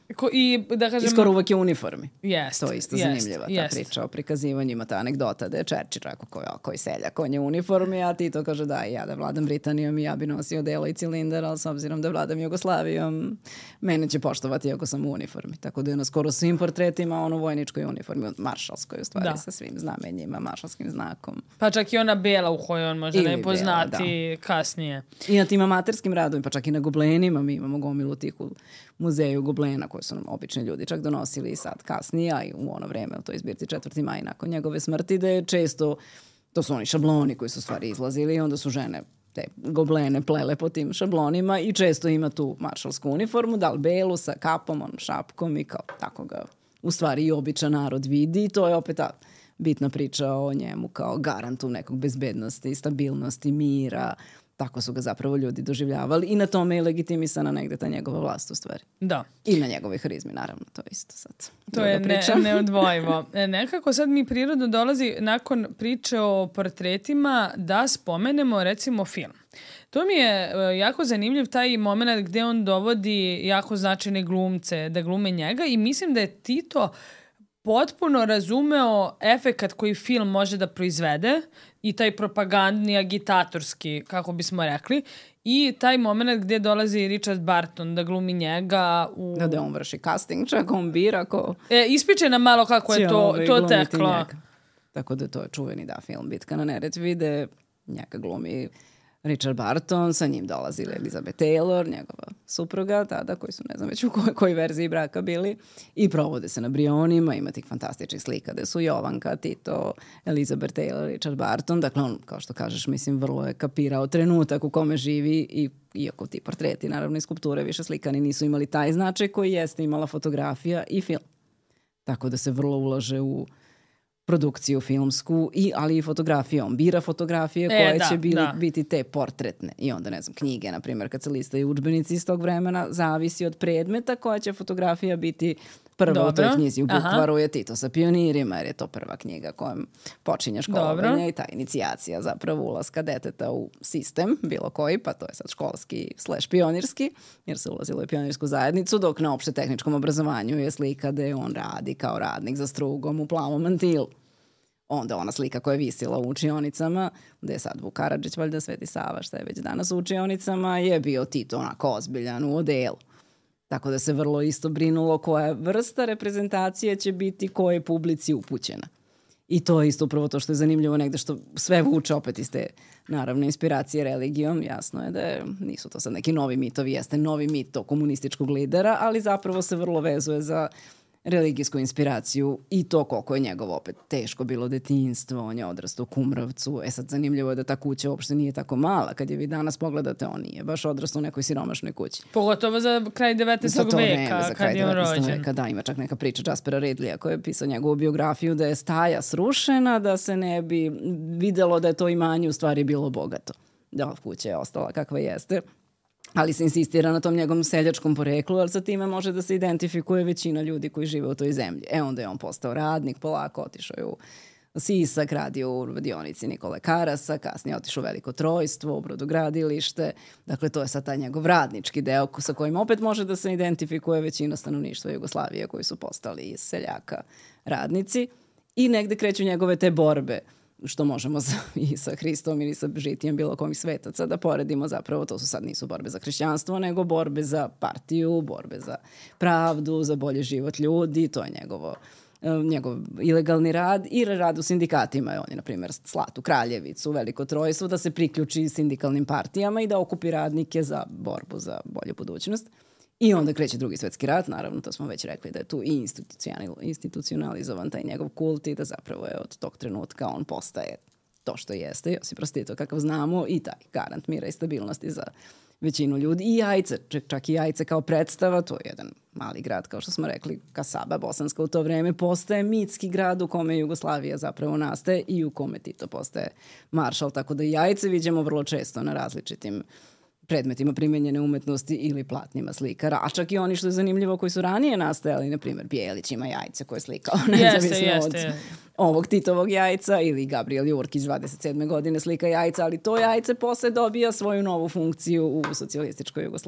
Ko, i, da kažem, I skoro uvek je u uniformi. Jest, to je isto jest, zanimljiva ta jest. priča o prikazivanjima, ta anegdota da je Churchill rekao koji, koji seljak, on je u uniformi, a Tito kaže da ja da vladam Britanijom i ja bi nosio delo i cilindar, ali s obzirom da vladam Jugoslavijom, mene će poštovati ako sam u uniformi. Tako da je na skoro svim portretima on u vojničkoj uniformi, maršalskoj u stvari, da. sa svim znamenjima, maršalskim znakom. Pa čak i ona bela u kojoj on može Ili ne poznati bela, da. kasnije. I na tim amaterskim radovima, pa čak i na goblenima, mi imamo gomilu tih u muzeju goblena koje su nam obični ljudi čak donosili i sad kasnije, a i u ono vreme u toj zbirci četvrti maj nakon njegove smrti, da je često, to su oni šabloni koji su stvari izlazili i onda su žene te goblene plele po tim šablonima i često ima tu maršalsku uniformu, da li belu sa kapom, onom šapkom i kao tako ga u stvari i običan narod vidi i to je opet ta bitna priča o njemu kao garantu nekog bezbednosti, stabilnosti, mira. Tako su ga zapravo ljudi doživljavali i na tome je legitimisana negde ta njegova vlast u stvari. Da. I na njegove harizmi, naravno, to je isto sad. To je ne, neodvojivo. Nekako sad mi prirodno dolazi nakon priče o portretima da spomenemo recimo film. To mi je jako zanimljiv taj moment gde on dovodi jako značajne glumce da glume njega i mislim da je Tito potpuno razumeo efekat koji film može da proizvede i taj propagandni, agitatorski, kako bismo rekli, i taj moment gdje dolazi Richard Barton da glumi njega. U... Da, da on vrši casting, čak on bira ko... E, ispričaj nam malo kako je to, to teklo. Njega. Tako da to je čuveni da film Bitka na Neretvi, gde njega glumi Richard Barton, sa njim dolazi Elizabeth Taylor, njegova supruga, tada, koji su ne znam već u kojoj, kojoj verziji braka bili, i provode se na Brionima, ima tih fantastičnih slika gde su Jovanka, Tito, Elizabeth Taylor, Richard Barton, dakle on, kao što kažeš, mislim, vrlo je kapirao trenutak u kome živi i iako ti portreti, naravno i skulpture više slikani nisu imali taj značaj koji jeste imala fotografija i film. Tako da se vrlo ulaže u produkciju filmsku, i, ali i fotografije. On bira fotografije koje e, da, će bili, da. biti te portretne. I onda, ne znam, knjige, na primjer, kad se listaju udžbenici iz tog vremena, zavisi od predmeta koja će fotografija biti prva. Dobro. U toj knjizi. U Bukvaru Aha. je Tito sa pionirima, jer je to prva knjiga kojom počinje školovanje i ta inicijacija zapravo ulaska deteta u sistem, bilo koji, pa to je sad školski slash pionirski, jer se ulazilo u pionirsku zajednicu, dok na opšte tehničkom obrazovanju je slika gde on radi kao radnik za strugom u plavom mantilu. Onda ona slika koja je visila u učionicama, gde je sad Vuk Karadžić, valjda Sveti Sava, šta je već danas u učionicama, je bio Tito onako ozbiljan u odelu. Tako da se vrlo isto brinulo koja vrsta reprezentacije će biti koje publici upućena. I to je isto upravo to što je zanimljivo negde, što sve vuče opet iz te, naravno, inspiracije religijom. Jasno je da je, nisu to sad neki novi mitovi, jeste novi mit tog komunističkog lidera, ali zapravo se vrlo vezuje za religijsku inspiraciju i to koliko je njegovo opet teško bilo detinjstvo, on je odrastao u Kumrovcu. E sad zanimljivo je da ta kuća uopšte nije tako mala. Kad je vi danas pogledate, on nije baš odrastao u nekoj siromašnoj kući. Pogotovo za kraj devetnaestog veka, za kad je on rođen. Veka, da, ima čak neka priča Jaspera Ridleya koji je pisao njegovu biografiju da je staja srušena, da se ne bi videlo da je to imanje u stvari bilo bogato. Da, kuća je ostala kakva jeste. Ali se insistira na tom njegovom seljačkom poreklu, ali sa time može da se identifikuje većina ljudi koji žive u toj zemlji. E onda je on postao radnik, polako otišao je u Sisak, radio u radionici Nikole Karasa, kasnije otišao u Veliko Trojstvo, u brodogradilište. Dakle, to je sad taj njegov radnički deo sa kojim opet može da se identifikuje većina stanovništva Jugoslavije koji su postali iz seljaka radnici. I negde kreću njegove te borbe, što možemo sa, i sa Hristom ili sa žitijem bilo kom svetaca da poredimo, zapravo to su sad nisu borbe za hrišćanstvo, nego borbe za partiju, borbe za pravdu, za bolji život ljudi, to je njegovo, njegov ilegalni rad i rad u sindikatima. On je, na primjer, slat u Kraljevicu, u Veliko Trojstvo, da se priključi sindikalnim partijama i da okupi radnike za borbu za bolju budućnost. I onda kreće Drugi svjetski rat, naravno, to smo već rekli da je tu i institucionalizovan taj njegov kult i da zapravo je od tog trenutka on postaje to što jeste, Josip Broz Tito kakav znamo i taj garant mira i stabilnosti za većinu ljudi. I Jajce, čak i Jajce kao predstava, to je jedan mali grad, kao što smo rekli, Kasaba bosanska u to vreme, postaje mitski grad u kome Jugoslavija zapravo nastaje i u kome Tito postaje maršal, tako da Jajce viđemo vrlo često na različitim predmetima primenjene umetnosti ili platnima slikara, a čak i oni, što je zanimljivo, koji su ranije nastajali, na primjer, Bijelić ima Jajce koje je slikao nezavisno jeste, jeste. od ovog Titovog Jajca, ili Gabriel Jurkić dvadeset sedme godine slika Jajca, ali to Jajce posle dobija svoju novu funkciju u socijalističkoj Jugoslaviji.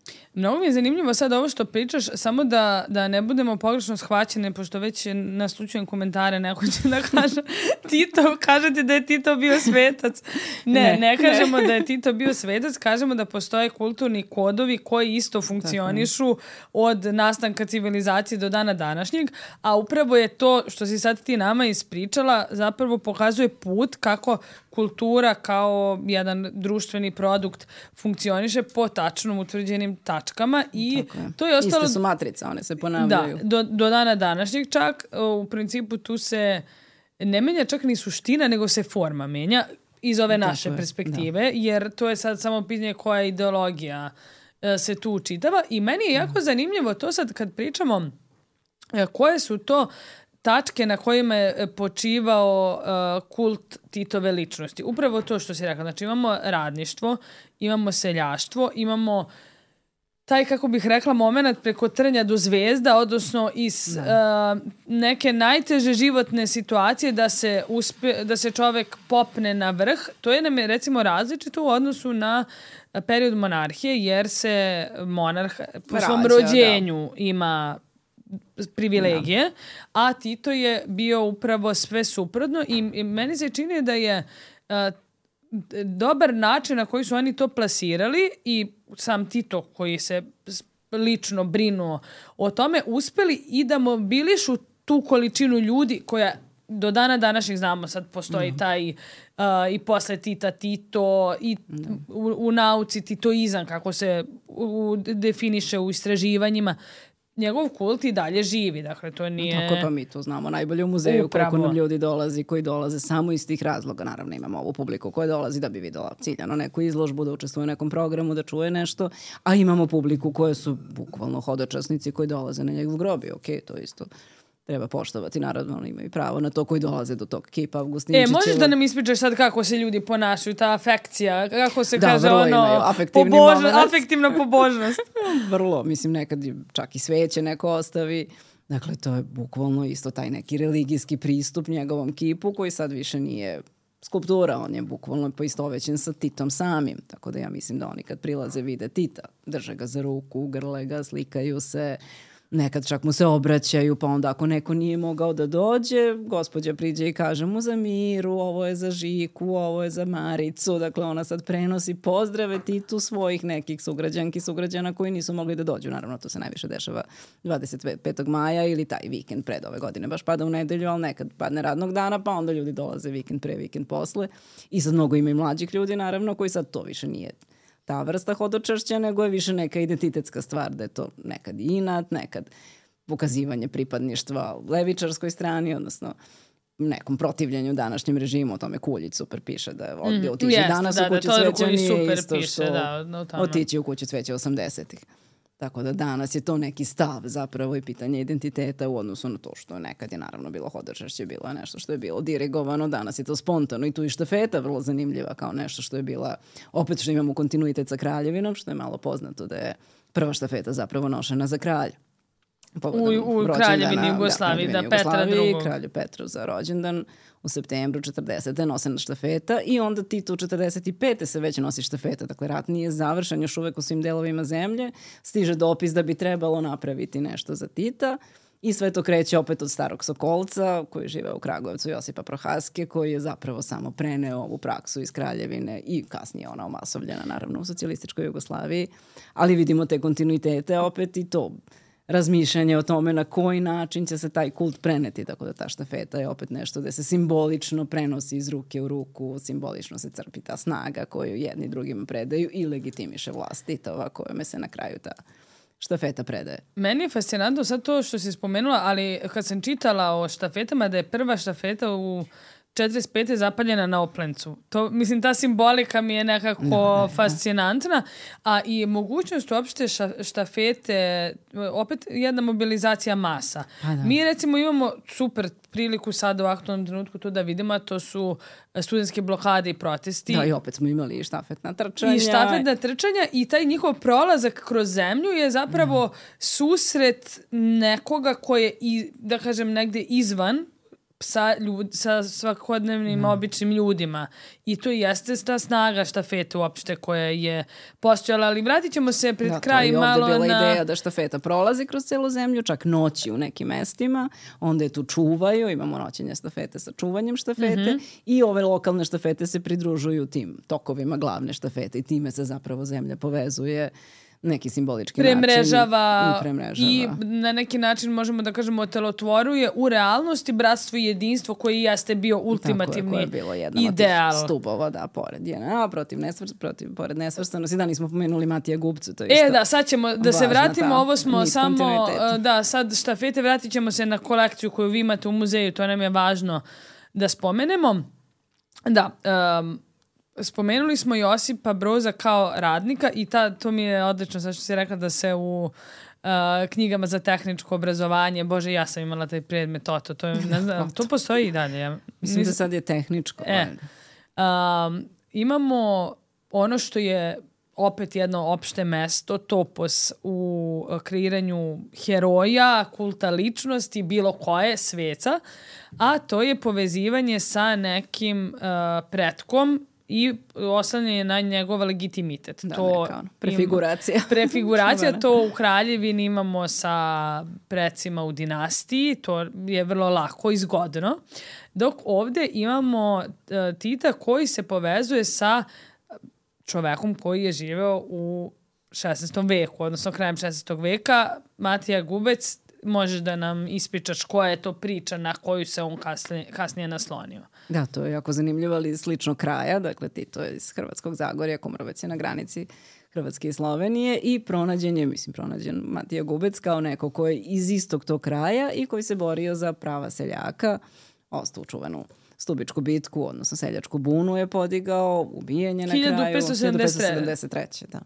Mnogo mi je zanimljivo sad ovo što pričaš, samo da, da ne budemo pogrešno shvaćene, pošto već naslučujem komentare, neko će da kaže Tito, kažete da je Tito bio svetac. Ne, ne, ne kažemo ne. da je Tito bio svetac, kažemo da postoje kulturni kodovi koji isto funkcionišu od nastanka civilizacije do dana današnjeg, a upravo je to što si sad ti nama ispričala, zapravo pokazuje put kako kultura kao jedan društveni produkt funkcioniše po tačnom utvrđenim tačkama i je. to je ostalo... Iste su matrica, one se ponavljaju. Da, do, do dana današnjeg čak u principu tu se ne menja čak ni suština, nego se forma menja iz ove naše Tako perspektive, je, jer to je sad samo pitanje koja ideologija se tu učitava i meni je jako zanimljivo to sad kad pričamo koje su to tačke na kojima je počivao uh, kult Titove ličnosti. Upravo to što si rekla. Znači imamo radništvo, imamo seljaštvo, imamo taj, kako bih rekla, moment preko trnja do zvezda, odnosno iz uh, neke najteže životne situacije da se, uspe, da se čovek popne na vrh. To je nam je recimo različito u odnosu na period monarhije, jer se monarh po Rađa, svom rođenju da. ima privilegije, ja. a Tito je bio upravo sve suprotno i, i meni se čini da je uh, dobar način na koji su oni to plasirali i sam Tito koji se lično brinuo o tome, uspeli i da mobilišu tu količinu ljudi koja do dana današnjih znamo sad postoji mm. taj uh, i posle Tita Tito i mm. u, u nauci titoizam kako se u, definiše u istraživanjima. Njegov kult i dalje živi, dakle to nije... Tako pa mi to znamo najbolje u muzeju, Upravo. koliko nam ljudi dolazi koji dolaze samo iz tih razloga. Naravno imamo ovu publiku koja dolazi da bi videla ciljano neku izložbu, da učestvuje u nekom programu, da čuje nešto, a imamo publiku koje su bukvalno hodočasnici koji dolaze na njegov grob i okej, okay, to isto treba poštovati, naravno imaju pravo na to koji dolaze do tog kipa Avgustinčića. E, možeš da nam ispričaš sad kako se ljudi ponašaju, ta afekcija, kako se da, kaže ono, pobožno, afektivna pobožnost. Vrlo, mislim nekad čak i sveće neko ostavi. Dakle, to je bukvalno isto taj neki religijski pristup njegovom kipu koji sad više nije skulptura, on je bukvalno poistovećen sa Titom samim. Tako da ja mislim da oni kad prilaze vide Tita, drže ga za ruku, grle ga, slikaju se, nekad čak mu se obraćaju, pa onda ako neko nije mogao da dođe, gospođa priđe i kaže mu za Miru, ovo je za Žiku, ovo je za Maricu. Dakle, ona sad prenosi pozdrave Titu svojih nekih sugrađanki, sugrađana koji nisu mogli da dođu. Naravno, to se najviše dešava dvadeset petog maja ili taj vikend pred ove godine. Baš pada u nedelju, ali nekad padne radnog dana, pa onda ljudi dolaze vikend pre, vikend posle. I sad mnogo ima i mlađih ljudi, naravno, koji sad to više nije ta vrsta hodočašća, nego je više neka identitetska stvar, da je to nekad inat, nekad pokazivanje pripadništva levičarskoj strani, odnosno nekom protivljenju današnjem režimu. O tome Kuljić super piše da je odbio mm, otići yes, danas da, u kuću da, cveća, nije isto piše, što da, no, otići u kuću cveća osamdesetih. Tako da danas je to neki stav zapravo i pitanje identiteta u odnosu na to što je nekad je naravno bilo hodočašće, bilo je nešto što je bilo dirigovano, danas je to spontano i tu i štafeta vrlo zanimljiva kao nešto što je bila, opet što imamo kontinuitet sa kraljevinom, što je malo poznato da je prva štafeta zapravo nošena za kralja. U, u kraljevini Jugoslaviji, da, da Petra drugog. Kralju Petru za rođendan u septembru četrdesete nosena štafeta i onda Tito u četrdeset pete se već nosi štafeta. Dakle, rat nije završen još uvek u svim delovima zemlje. Stiže dopis da bi trebalo napraviti nešto za Tita i sve to kreće opet od starog Sokolca koji žive u Kragujevcu, Josipa Prohaske, koji je zapravo samo preneo ovu praksu iz kraljevine i kasnije ona omasovljena naravno u socijalističkoj Jugoslaviji. Ali vidimo te kontinuitete opet i to razmišljanje o tome na koji način će se taj kult preneti, tako da ta štafeta je opet nešto da se simbolično prenosi iz ruke u ruku, simbolično se crpi ta snaga koju jedni drugima predaju i legitimiše vlast Titova kojome se na kraju ta štafeta predaje. Meni je fascinantno sad to što si spomenula, ali kad sam čitala o štafetama da je prva štafeta u četrdeset pete zapaljena na Oplencu. To, mislim, ta simbolika mi je nekako no, ne, fascinantna, a i mogućnost uopšte štafete, opet jedna mobilizacija masa. Da. Mi recimo imamo super priliku sad u aktualnom trenutku tu da vidimo, a to su studentske blokade i protesti. Da, i opet smo imali i štafetna trčanja. I štafetna trčanja i taj njihov prolazak kroz zemlju je zapravo no. susret nekoga ko je, i, da kažem, negde izvan sa, ljud, sa svakodnevnim mm. običnim ljudima. I to jeste ta snaga štafete uopšte koja je postojala, ali vratit ćemo se pred da, kraj malo na... Da, to je ovde bila ideja da štafeta prolazi kroz celu zemlju, čak noći u nekim mestima, onda je tu čuvaju, imamo noćenje štafete sa čuvanjem štafete mm-hmm. i ove lokalne štafete se pridružuju tim tokovima glavne štafete i time se zapravo zemlja povezuje neki simbolički premrežava, način. Premrežava. I na neki način možemo da kažemo otelotvoruje u realnosti bratstvo i jedinstvo koji jeste bio ultimativni ideal. Tako je, koje je bilo jedan ideal. Od tih stubova, da, pored J N A, protiv, nesvrst, protiv pored nesvrstanosti. Da, nismo pomenuli Matija Gubcu. To je isto e, da, sad ćemo da se vratimo, ovo smo samo, da, sad štafete, vratit ćemo se na kolekciju koju vi imate u muzeju, to nam je važno da spomenemo. Da, um, spomenuli smo Josipa Broza kao radnika i ta, to mi je odlično, sad što si rekla da se u uh, knjigama za tehničko obrazovanje, bože, ja sam imala taj predmet Oto, to, ne znam, to postoji i dalje. Ja, mislim da sad je tehničko. E, um, imamo ono što je opet jedno opšte mesto, topos u kreiranju heroja, kulta ličnosti, bilo koje, sveca, a to je povezivanje sa nekim uh, pretkom i oslanjanje na njegov legitimitet. Da, to neka ono, prefiguracija. Im, prefiguracija, to u Kraljevini imamo sa precima u dinastiji, to je vrlo lako i zgodno. Dok ovde imamo uh, Tita koji se povezuje sa čovekom koji je živeo u šesnaestom veku, odnosno krajem šesnaestog veka. Matija Gubec, možeš da nam ispričaš koja je to priča na koju se on kasnije, kasnije naslonio. Da, to je jako zanimljivo, ali slično kraja. Dakle, Tito je iz Hrvatskog Zagorja, Kumrovec je na granici Hrvatske i Slovenije i pronađen je, mislim, pronađen Matija Gubec kao neko ko je iz istog tog kraja i koji se borio za prava seljaka, ostao u čuvenu Stubičku bitku, odnosno seljačku bunu je podigao, ubijen je na kraju. hiljadu petsto sedamdeset treće. hiljadu petsto sedamdeset treće. Da.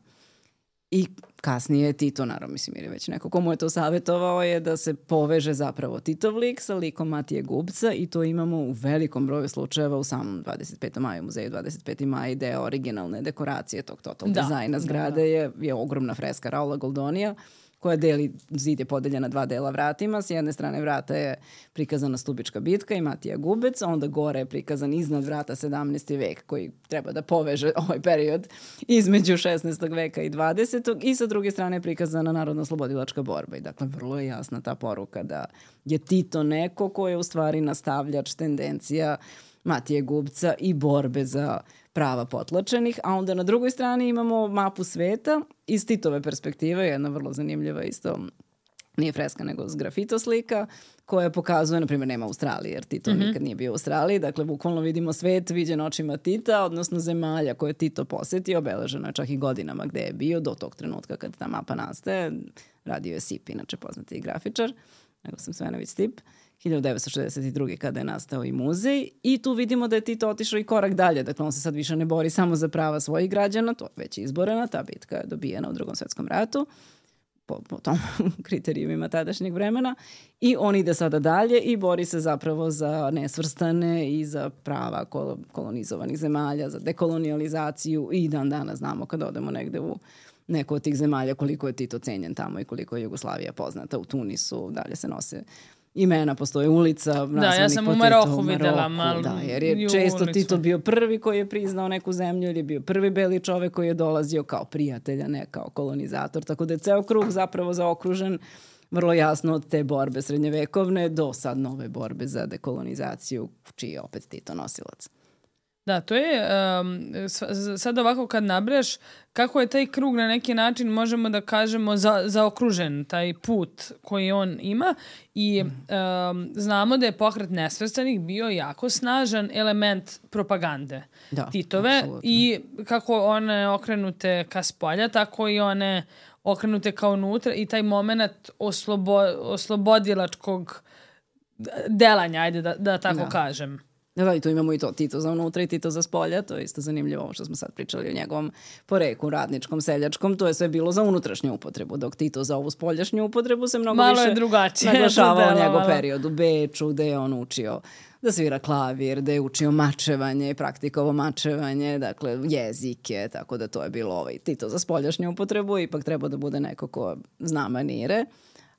I kasnije Tito, naravno, mislim, jer je već neko komu je to savjetovao je da se poveže zapravo Titov lik sa likom Matije Gubca i to imamo u velikom broju slučajeva u samom dvadeset petom maju, muzeju dvadeset peti maj, deo originalne dekoracije tog total da, dizajna zgrade da, da. Je, je ogromna freska Raula Goldonija, koja deli, zid je podeljen na dva dela vratima. S jedne strane vrata je prikazana Stubička bitka i Matija Gubec, onda gore je prikazan iznad vrata sedamnaesti vek koji treba da poveže ovaj period između šesnaestog veka i dvadesetog i sa druge strane je prikazana narodno-slobodilačka borba. I dakle, vrlo je jasna ta poruka da je Tito neko ko je u stvari nastavljač tendencija Matije Gubca i borbe za prava potlačenih, a onda na drugoj strani imamo mapu sveta iz Titove perspektive, jedna vrlo zanimljiva isto, nije freska nego s grafito slika, koja pokazuje, na primjer, nema Australije, jer Tito mm-hmm. nikad nije bio u Australiji, dakle, bukvalno vidimo svet viđen očima Tita, odnosno zemalja koje Tito posetio, obeleženo je čak i godinama gde je bio do tog trenutka kad ta mapa nastaje, radio je Sip, inače poznati i grafičar, nego sam Svenović Stip, hiljadu devetsto šezdeset druge. kada je nastao i muzej i tu vidimo da je Tito otišao i korak dalje. Dakle, on se sad više ne bori samo za prava svojih građana, to je već izborena, ta bitka je dobijena u Drugom svetskom ratu, po, po tom kriterijumima tadašnjeg vremena i on ide sada dalje i bori se zapravo za nesvrstane i za prava kol- kolonizovanih zemalja, za dekolonijalizaciju i dan danas znamo kad odemo negde u neko od tih zemalja koliko je Tito cenjen tamo i koliko je Jugoslavija poznata. U Tunisu dalje se nose imena, postoje ulica. Da, ja sam u Maroku videla malo. Da, jer je često ulicu. Tito bio prvi koji je priznao neku zemlju ili je bio prvi beli čovek koji je dolazio kao prijatelj, a ne kao kolonizator. Tako da je ceo krug zapravo zaokružen vrlo jasno od te borbe srednjevekovne do sad nove borbe za dekolonizaciju, čiji je opet Tito nosilac. Da, to je, um, sad ovako kad nabrajaš, kako je taj krug na neki način, možemo da kažemo, za, zaokružen, taj put koji on ima i um, znamo da je pokret nesvrstanih bio jako snažan element propagande da, Titove absolutno. I kako one okrenute ka spolja, tako i one okrenute ka unutra i taj moment oslobo, oslobodilačkog delanja, ajde da, da tako da. kažem. Da, i tu imamo i to Tito za unutra i Tito za spolja, to je isto zanimljivo ovo što smo sad pričali o njegovom poreku, radničkom, seljačkom, to je sve bilo za unutrašnju upotrebu, dok Tito za ovu spoljašnju upotrebu se mnogo malo više drugačije naglašavao njegov period u Beču, gde je on učio da svira klavir, da je učio mačevanje i praktikovo mačevanje, dakle jezike, tako da to je bilo ovaj Tito za spoljašnju upotrebu, ipak treba da bude neko ko zna manire.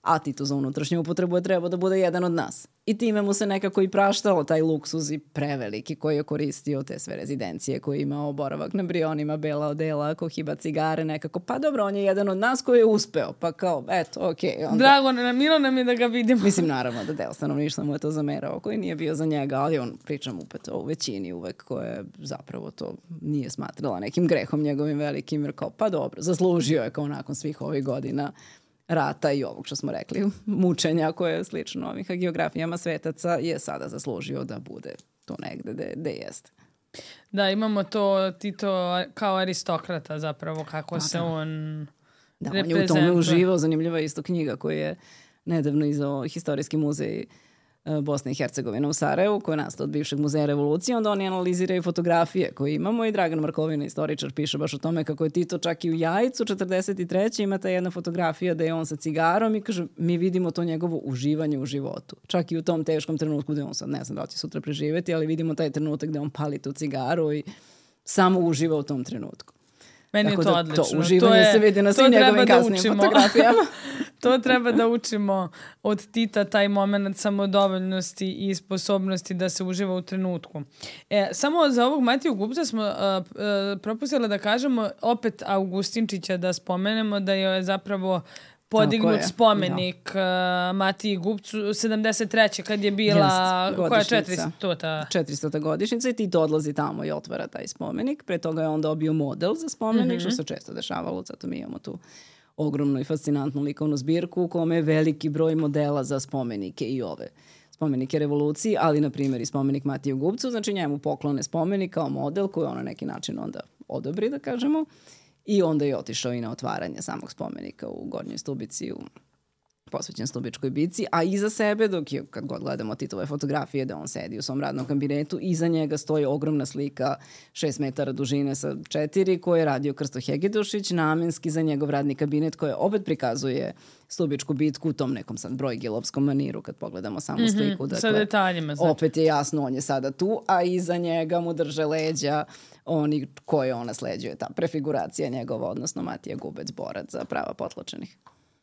a Tito za unutrašnju upotrebu je trebao da bude jedan od nas. I time mu se nekako i praštao taj luksuz i preveliki koji je koristio te sve rezidencije, koji je imao boravak na Brionima, bela odela, kohiba cigare, nekako. Pa dobro, on je jedan od nas koji je uspeo. Pa kao, eto, okej. Okay, onda... Drago, milo nam je da ga vidimo. Mislim, naravno da deo stanovništva mu je to zamerao, koji nije bio za njega, ali on, pričam upet o većini uvek, koja je zapravo to nije smatrala nekim grehom njegovim velikim, jer kao, pa dobro, zaslužio je kao nakon svih ovih godina rata i ovog što smo rekli, mučenja koje je slično ovih geografijama svetaca, je sada zaslužio da bude to negde gde jeste. Da, imamo to Tito kao aristokrata zapravo, kako A, se da. on Da, reprezentuje. on je u tome uživao. Zanimljiva je isto knjiga koju je nedavno izdao Historijski muzej Bosne i Hercegovine u Sarajevu, koja je nastao od bivšeg muzeja revolucije. Onda oni analiziraju fotografije koje imamo i Dragan Markovina, istoričar, piše baš o tome kako je Tito čak i u Jajcu četrdeset treće ima ta jedna fotografija da je on sa cigarom i kaže, mi vidimo to njegovo uživanje u životu. Čak i u tom teškom trenutku gde on sad, ne znam da li će sutra preživeti, ali vidimo taj trenutak gde on pali tu cigaru i samo uživa u tom trenutku. Meni Tako je to da odlično. To uživanje to je, se vidi na svim njegovim kasnim fotografijama. To treba da učimo od Tita, taj moment samodovoljnosti i sposobnosti da se uživa u trenutku. E, samo za ovog Matiju Gubca smo uh, uh, propustili da kažemo opet Augustinčića da spomenemo da je zapravo podignut je. spomenik da. uh, Matiji Gubcu sedamdeset treće kad je bila Jest, koja je četiristota četiristota godišnjica i Tito odlazi tamo i otvara taj spomenik. Pre toga je on dobio model za spomenik, mm-hmm. što se često dešavalo, zato mi imamo tu ogromnu i fascinantnu likovnu zbirku u kome je veliki broj modela za spomenike i ove spomenike revoluciji, ali na primjer i spomenik Matiju Gubcu, znači njemu poklone spomenik kao model koji on na neki način onda odobri, da kažemo. I onda je otišao i na otvaranje samog spomenika u Gornjoj Stubici, u posvećen Stubičkoj bici, a iza sebe, dok je, kad god gledamo Titove fotografije, da on sedi u svom radnom kabinetu, iza njega stoji ogromna slika šest metara dužine sa četiri, koje je radio Krsto Hegedušić, namenski za njegov radni kabinet, koje opet prikazuje Stubičku bitku u tom nekom sad brojgilovskom maniru, kad pogledamo samu mm-hmm, sliku. Dakle, sa detaljima. Znači. Opet je jasno, on je sada tu, a iza njega mu drže leđa oni koje on nasleđuje, ta prefiguracija njegova, odnosno Matija Gubec, borac za prava potlačenih.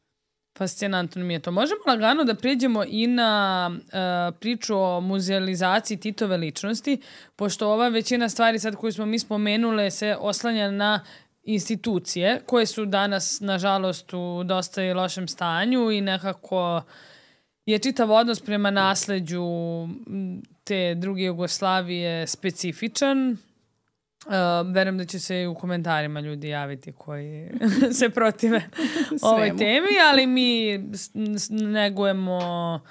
Fascinantno mi je to. Možemo lagano da prijeđemo i na uh, priču o muzealizaciji Titove ličnosti, pošto ova većina stvari sad koju smo mi spomenule se oslanja na institucije koje su danas, nažalost, u dosta i lošem stanju i nekako je čitav odnos prema nasleđu te druge Jugoslavije specifičan. Uh, verujem da će se i u komentarima ljudi javiti koji se protive ovoj temi, ali mi negujemo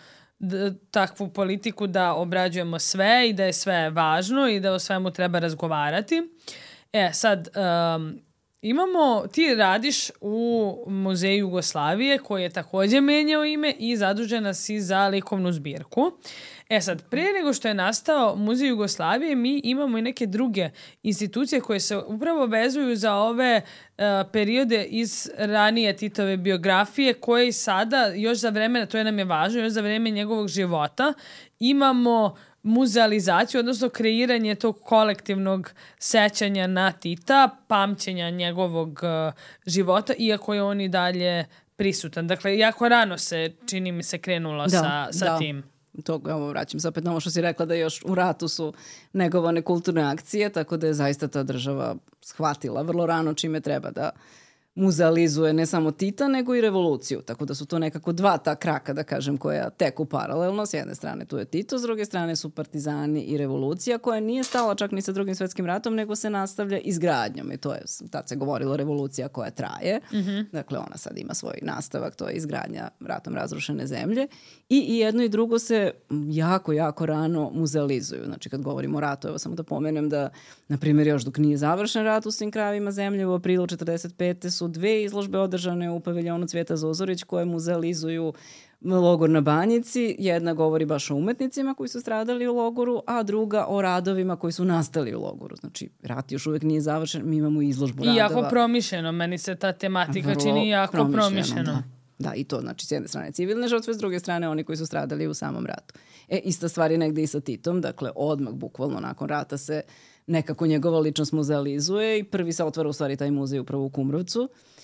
d- takvu politiku da obrađujemo sve i da je sve važno i da o svemu treba razgovarati. E, sad, um, imamo, ti radiš u Muzeju Jugoslavije koji je također menjao ime i zadužena si za likovnu zbirku. E sad, prije nego što je nastao Muzej Jugoslavije, mi imamo i neke druge institucije koje se upravo vezuju za ove uh, periode iz ranije Titove biografije, koje i sada, još za vreme, to je nam je važno, još za vreme njegovog života, imamo muzealizaciju, odnosno kreiranje tog kolektivnog sećanja na Tita, pamćenja njegovog uh, života, iako je on i dalje prisutan. Dakle, jako rano se, čini mi se, krenulo da, sa, sa da. tim. To, evo, vraćam se opet na ovo što si rekla da još u ratu su negovane kulturne akcije, tako da je zaista ta država shvatila vrlo rano čime treba da muzealizuje ne samo Tita, nego i revoluciju. Tako da su to nekako dva ta kraka, da kažem, koja teku paralelno. S jedne strane tu je Tito, s druge strane su partizani i revolucija, koja nije stala čak ni sa drugim svetskim ratom, nego se nastavlja izgradnjom. I to je, tad se govorilo, revolucija koja traje. Mm-hmm. Dakle, ona sad ima svoj nastavak, to je izgradnja ratom razrušene zemlje. I, i jedno i drugo se jako, jako rano muzealizuju. Znači, kad govorimo o ratu, evo samo da pomenem da, na primjer, još dok nije završen rat u svim krajevima zemlje, u aprilu četrdeset pete su dve izložbe održane u paviljonu Cvijeta Zozorić koje muzealizuju logor na Banjici. Jedna govori baš o umetnicima koji su stradali u logoru, a druga o radovima koji su nastali u logoru. Znači, rat još uvijek nije završen, mi imamo izložbu radova. I jako promišljeno, meni se ta tematika vrlo čini jako promišljeno. promišljeno. Da. Da, i to, znači, s jedne strane civilne žrtve, s druge strane oni koji su stradali u samom ratu. E, ista stvar je negde i sa Titom, dakle, odmah, bukvalno nakon rata se nekako njegova ličnost muzealizuje i prvi se otvara u stvari taj muzej upravo u Kumrovcu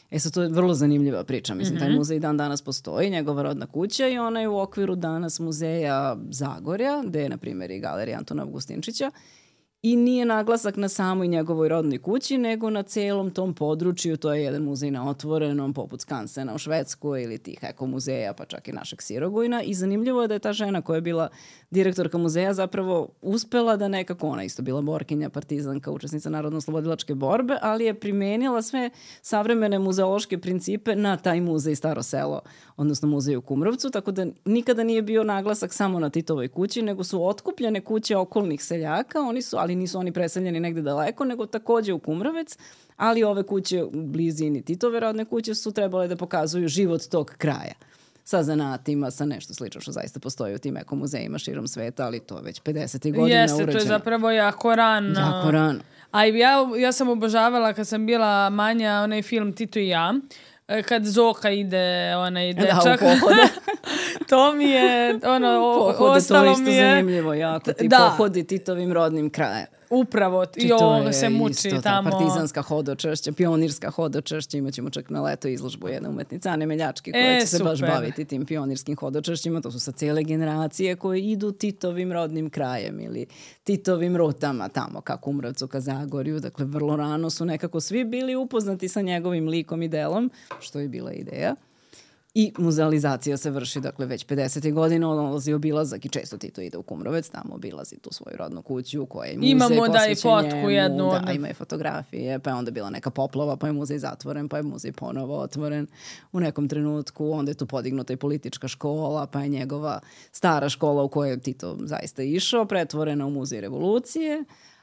E sad, to je vrlo zanimljiva priča. Mislim, Mm-hmm. taj muzej dan danas postoji, njegova rodna kuća i ona je u okviru danas muzeja Zagorja, gde je, na primjer, i galerija Antona Avgustinčića. I nije naglasak na samoj njegovoj rodnoj kući, nego na celom tom području. To je jedan muzej na otvorenom, poput Skansena u Švedskoj ili tih ekomuzeja, pa čak i našeg Sirogojna. I zanimljivo je da je ta žena koja je bila direktorka muzeja zapravo uspela da nekako, ona isto bila borkinja, partizanka, učesnica Narodno-oslobodilačke borbe, ali je primenila sve savremene muzeološke principe na taj muzej Staro selo, odnosno muzej u Kumrovcu, tako da nikada nije bio naglasak samo na Titovoj kući, nego su otkupljene kuće okolnih seljaka, oni su, ali nisu oni preseljeni negde daleko, nego takođe u Kumrovec, ali ove kuće u blizini Titove rodne kuće su trebale da pokazuju život tog kraja. Sa zanatima, sa nešto slično što zaista postoji u tim ekomuzejima širom sveta, ali to već pedesetih godina Jeste, urađeno. to je zapravo jako rano. Jako rano. A ja, ja sam obožavala kad sam bila manja onaj film Tito i ja, kad Zoka ide, onaj dečak. Da, u pohode. To mi je, ono, pohode, ostalo to je isto mi je... zanimljivo, jako. Ti da. pohodi Titovim rodnim krajem. Upravo, i ovo se muči isto, tamo. Partizanska hodočašća, pionirska hodočašća, imat ćemo čak na leto izložbu jedne umetnice Ane Meljački koja e, će se super. baš baviti tim pionirskim hodočašćima. To su sa cele generacije koje idu Titovim rodnim krajem ili Titovim rutama tamo ka Kumrovcu, ka Zagorju. Dakle, vrlo rano su nekako svi bili upoznati sa njegovim likom i delom, što je bila ideja. I muzealizacija se vrši, dakle, već pedesetih godina, odlazi obilazak i često Tito ide u Kumrovec, tamo obilazi tu svoju rodnu kuću u kojoj je muzej Imamo da i fotku njemu, jednu. Da, ima i fotografije, pa je onda bila neka poplava, pa je muzej zatvoren, pa je muzej ponovo otvoren u nekom trenutku, onda je tu podignuta i politička škola, pa je njegova stara škola u kojoj je Tito zaista išao, pretvorena u muzej revolucije,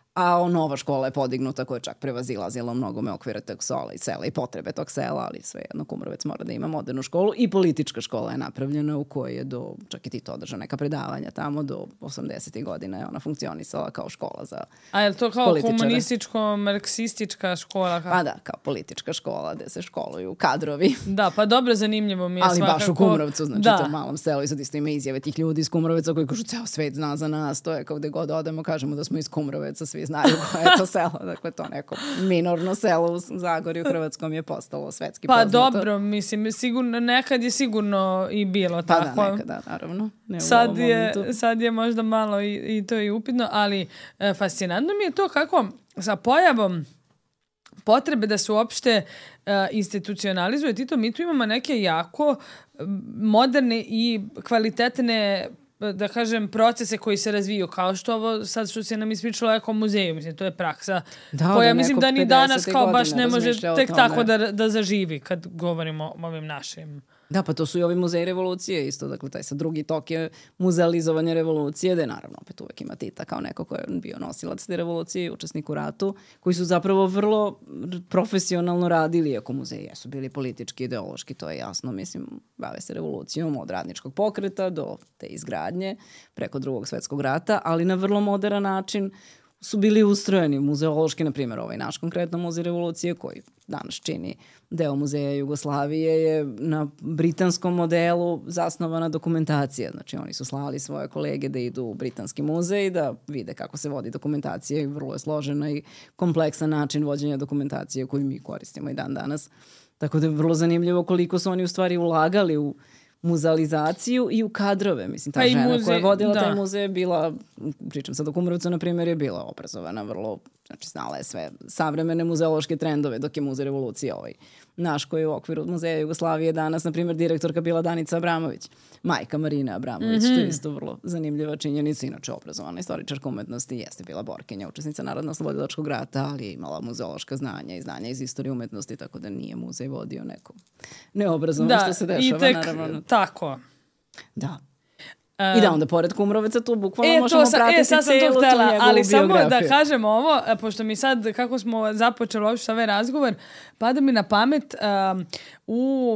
a nova škola je podignuta koja je čak prevazilazila mnogome okvire tog sela i sela i potrebe tog sela, ali svejedno Kumrovec mora da ima modernu školu i politička škola je napravljena u kojoj je do, čak i Tito održao neka predavanja tamo, do osamdesetih godina je ona funkcionisala kao škola za A je li to kao političare. komunističko-marksistička škola? Kako? Pa da, kao politička škola gde se školuju kadrovi. Da, pa dobro, zanimljivo mi je Ali svakako. baš u Kumrovcu, znači da. to malom selu i sad isto ima izjave tih ljudi iz Kumroveca koji kažu ceo svet zna za nas, to je kao gde god odemo kažemo da smo iz Kumroveca, svi znaju koje je to selo, dakle to neko minorno selo u Zagorju Hrvatskom je postalo svetski Pa poznato. dobro, mislim, sigurno, nekad je sigurno i bilo Pa tako. da, nekada, naravno. Ne u Sad ovom je, momentu. sad je možda malo i, i to i upitno, ali e, fascinantno mi je to kako sa pojavom potrebe da se uopšte e, institucionalizuje Tito, mi tu imamo neke jako moderne i kvalitetne, da kažem, procese koji se razviju, kao što ovo sad što se nam ispričalo eko muzeju, mislim, to je praksa Da, koja da mislim neko da ni danas pedesetih kao baš godina ne može razmišlja o tek tome. tako da, da zaživi kad govorimo o ovim našim. Da, pa to su i ovi muzeji revolucije isto, dakle taj sad drugi tok je muzealizovanje revolucije, da je naravno opet uvek ima Tita kao neko ko je bio nosilac te revolucije i učesnik u ratu, koji su zapravo vrlo profesionalno radili, iako muzeji jesu bili politički, ideološki, to je jasno, mislim, bave se revolucijom od radničkog pokreta do te izgradnje preko drugog svetskog rata, ali na vrlo moderan način su bili ustrojeni muzeološki, na primjer ovaj naš konkretno muzej revolucije koji danas čini deo muzeja Jugoslavije je na britanskom modelu zasnovana dokumentacija. Znači oni su slali svoje kolege da idu u britanski muzej da vide kako se vodi dokumentacija i vrlo je složena i kompleksan način vođenja dokumentacije koju mi koristimo i dan danas. Tako da je vrlo zanimljivo koliko su oni u stvari ulagali u muzealizaciju i u kadrove. Mislim, ta pa žena muzej, koja je vodila da. taj muzej je bila, pričam sad o Kumrovcu, na primjer, je bila obrazovana vrlo, znači znala je sve savremene muzeološke trendove, dok je muzej revolucije ovaj naš koji je u okviru muzeja Jugoslavije danas, na primjer, direktorka bila Danica Abramović, majka Marine Abramović, mm-hmm. što je isto vrlo zanimljiva činjenica, inače obrazovana istoričarka umetnosti, jeste bila borkinja, učesnica Narodno-oslobodilačkog rata, ali je imala muzeološka znanja i znanja iz istorije umetnosti, tako da nije muzej vodio neko neobrazovano što se dešava, i tek naravno. tako. Da. I da, onda pored Kumroveca tu bukvalno e, možemo sa, pratiti e, sad sam celu to tu htela, njegovu ali samo biografiju. da kažem ovo, pošto mi sad, kako smo započeli uopšte ovaj razgovor, pada mi na pamet um, u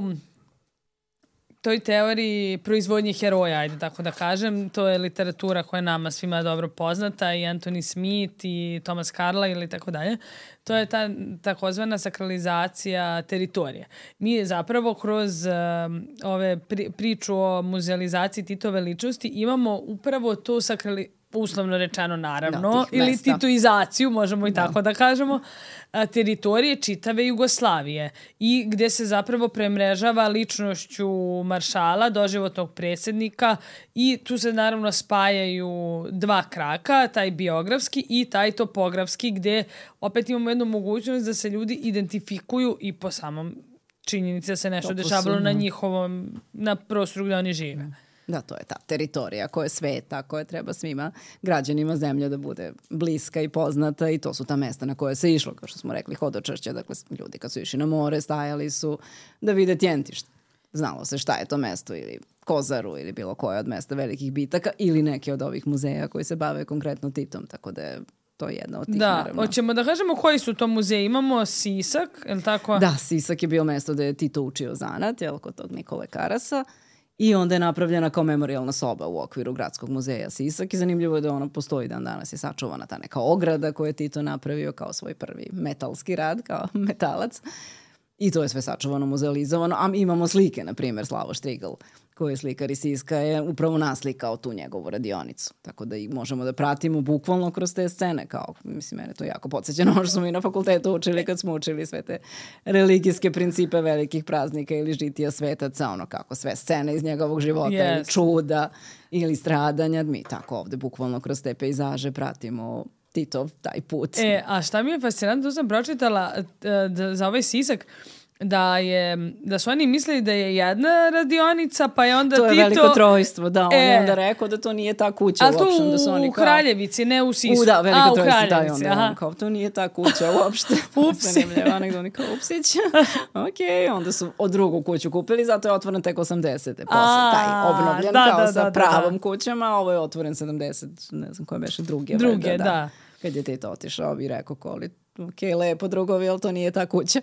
toj teoriji proizvodnje heroja, ajde tako da kažem, to je literatura koja je nama svima dobro poznata, i Anthony Smith i Thomas Carlyle ili tako dalje. To je ta takozvana sakralizacija teritorije. Mi zapravo kroz um, ove pri, priču o muzealizaciji Titove ličnosti imamo upravo to sakrali, uslovno rečeno naravno, Da, ili mesta. titoizaciju, možemo i da. tako da kažemo, a, teritorije čitave Jugoslavije i gde se zapravo premrežava ličnošću maršala, doživotnog predsjednika i tu se naravno spajaju dva kraka, taj biografski i taj topografski, gde opet imamo jednu mogućnost da se ljudi identifikuju i po samom činjenici da se nešto dešavalo na njihovom, na prostoru gde oni žive. Da, to je ta teritorija koja je sveta, koja treba svima građanima zemlje da bude bliska i poznata i to su ta mesta na koje se išlo, kao što smo rekli, hodočašće, dakle ljudi kad su išli na more stajali su da vide Tjentiš. Znalo se šta je to mesto ili Kozaru ili bilo koje od mesta velikih bitaka ili neke od ovih muzeja koji se bave konkretno Titom, tako da je to jedna od tih, da, naravno. hoćemo da kažemo koji su to muzeji. Imamo Sisak, je li tako? Da, Sisak je bio mesto gde je Tito učio zanat, jel, kod tog Nikole Karasa. I onda je napravljena kao memorijalna soba u okviru Gradskog muzeja Sisak i zanimljivo je da ona postoji dan danas je sačuvana ta neka ograda koju je Tito napravio kao svoj prvi metalski rad, kao metalac. I to je sve sačuvano, muzealizovano. A imamo slike, na primjer, Slavo Štrigal, koji je slikar iz Siska, je upravo naslikao tu njegovu radionicu. Tako da i možemo da pratimo bukvalno kroz te scene. Kao, mislim, mene to jako podsjeća na ono što smo mi na fakultetu učili kad smo učili sve te religijske principe velikih praznika ili žitija svetaca, ono kako sve scene iz njegovog života yes. ili čuda ili stradanja. Mi tako ovde bukvalno kroz te pejzaže pratimo Titov taj put. E, a šta mi je fascinantno, tu sam pročitala da, za ovaj Sisak, da je da su oni mislili da je jedna radionica, pa je onda to je Tito... veliko trojstvo, da. On e, je onda rekao da to nije ta kuća uopšte. Ali da su oni u kao... Kraljevici, ne u Sisku. U, da, veliko a, trojstvo, taj onda. Aha. On, kao, to nije ta kuća uopšte. Upsi. Nego oni kao, upsić. ok, onda su od drugu kuću kupili, zato je otvoren tek osamdesete posle. A, taj obnovljen da, kao da, sa da, pravom da. kućama, a ovo je otvoren sedamdeset, ne znam koje beše, druge. Druge, veda, da. da. Kad je Tito otišao bi rekao, koli, ok, lepo drugovi, ali to nije ta kuća.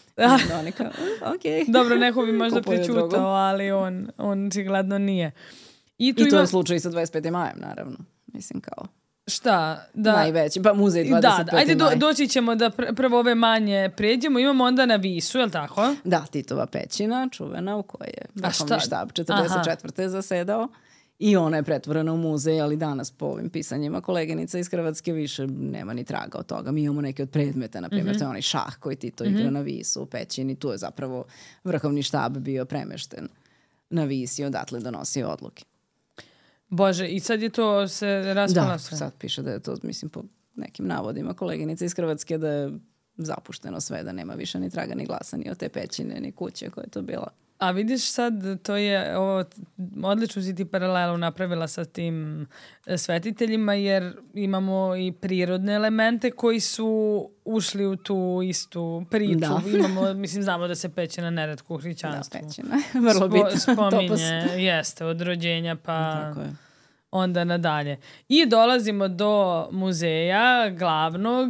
Oni kao, ok. Dobro, neko bi možda pričutao, ali on, on sigledno nije. I, tu I to ima... je slučaj sa dvadeset petim majem, naravno. Mislim kao... Šta? Da. Najveći, pa muzej dvadeset peti Da, ajde do, maj. doći ćemo da pr- prvo ove manje pređemo. Imamo onda na Visu, je li tako? Da, Titova pećina, čuvena, u kojoj je vrhovni štab četrdeset četvrte Aha. zasedao. I ona je pretvorena u muzej, ali danas po ovim pisanjima koleginica iz Hrvatske više nema ni traga od toga. Mi imamo neke od predmeta, na primjer, mm-hmm. to je onaj šah koji Tito mm-hmm. igra na Visu u pećini. Tu je zapravo vrhovni štab bio premešten na Vis i odatle donosio odluke. Bože, i sad je to se raspala Da, sve. sad piše da je to, mislim, po nekim navodima koleginica iz Hrvatske da je zapušteno sve, da nema više ni traga ni glasa ni od te pećine, ni kuće koja je to bila. A vidiš sad, to je ovo, odlično si ti paralelu napravila sa tim svetiteljima, jer imamo i prirodne elemente koji su ušli u tu istu priču. Da. Imamo, mislim, znamo da se pećina neretko u hrišćanstvu. Da, pećina je vrlo bitno. Spominje, jeste, od rođenja pa... Tako je. Onda nadalje. I dolazimo do muzeja glavnog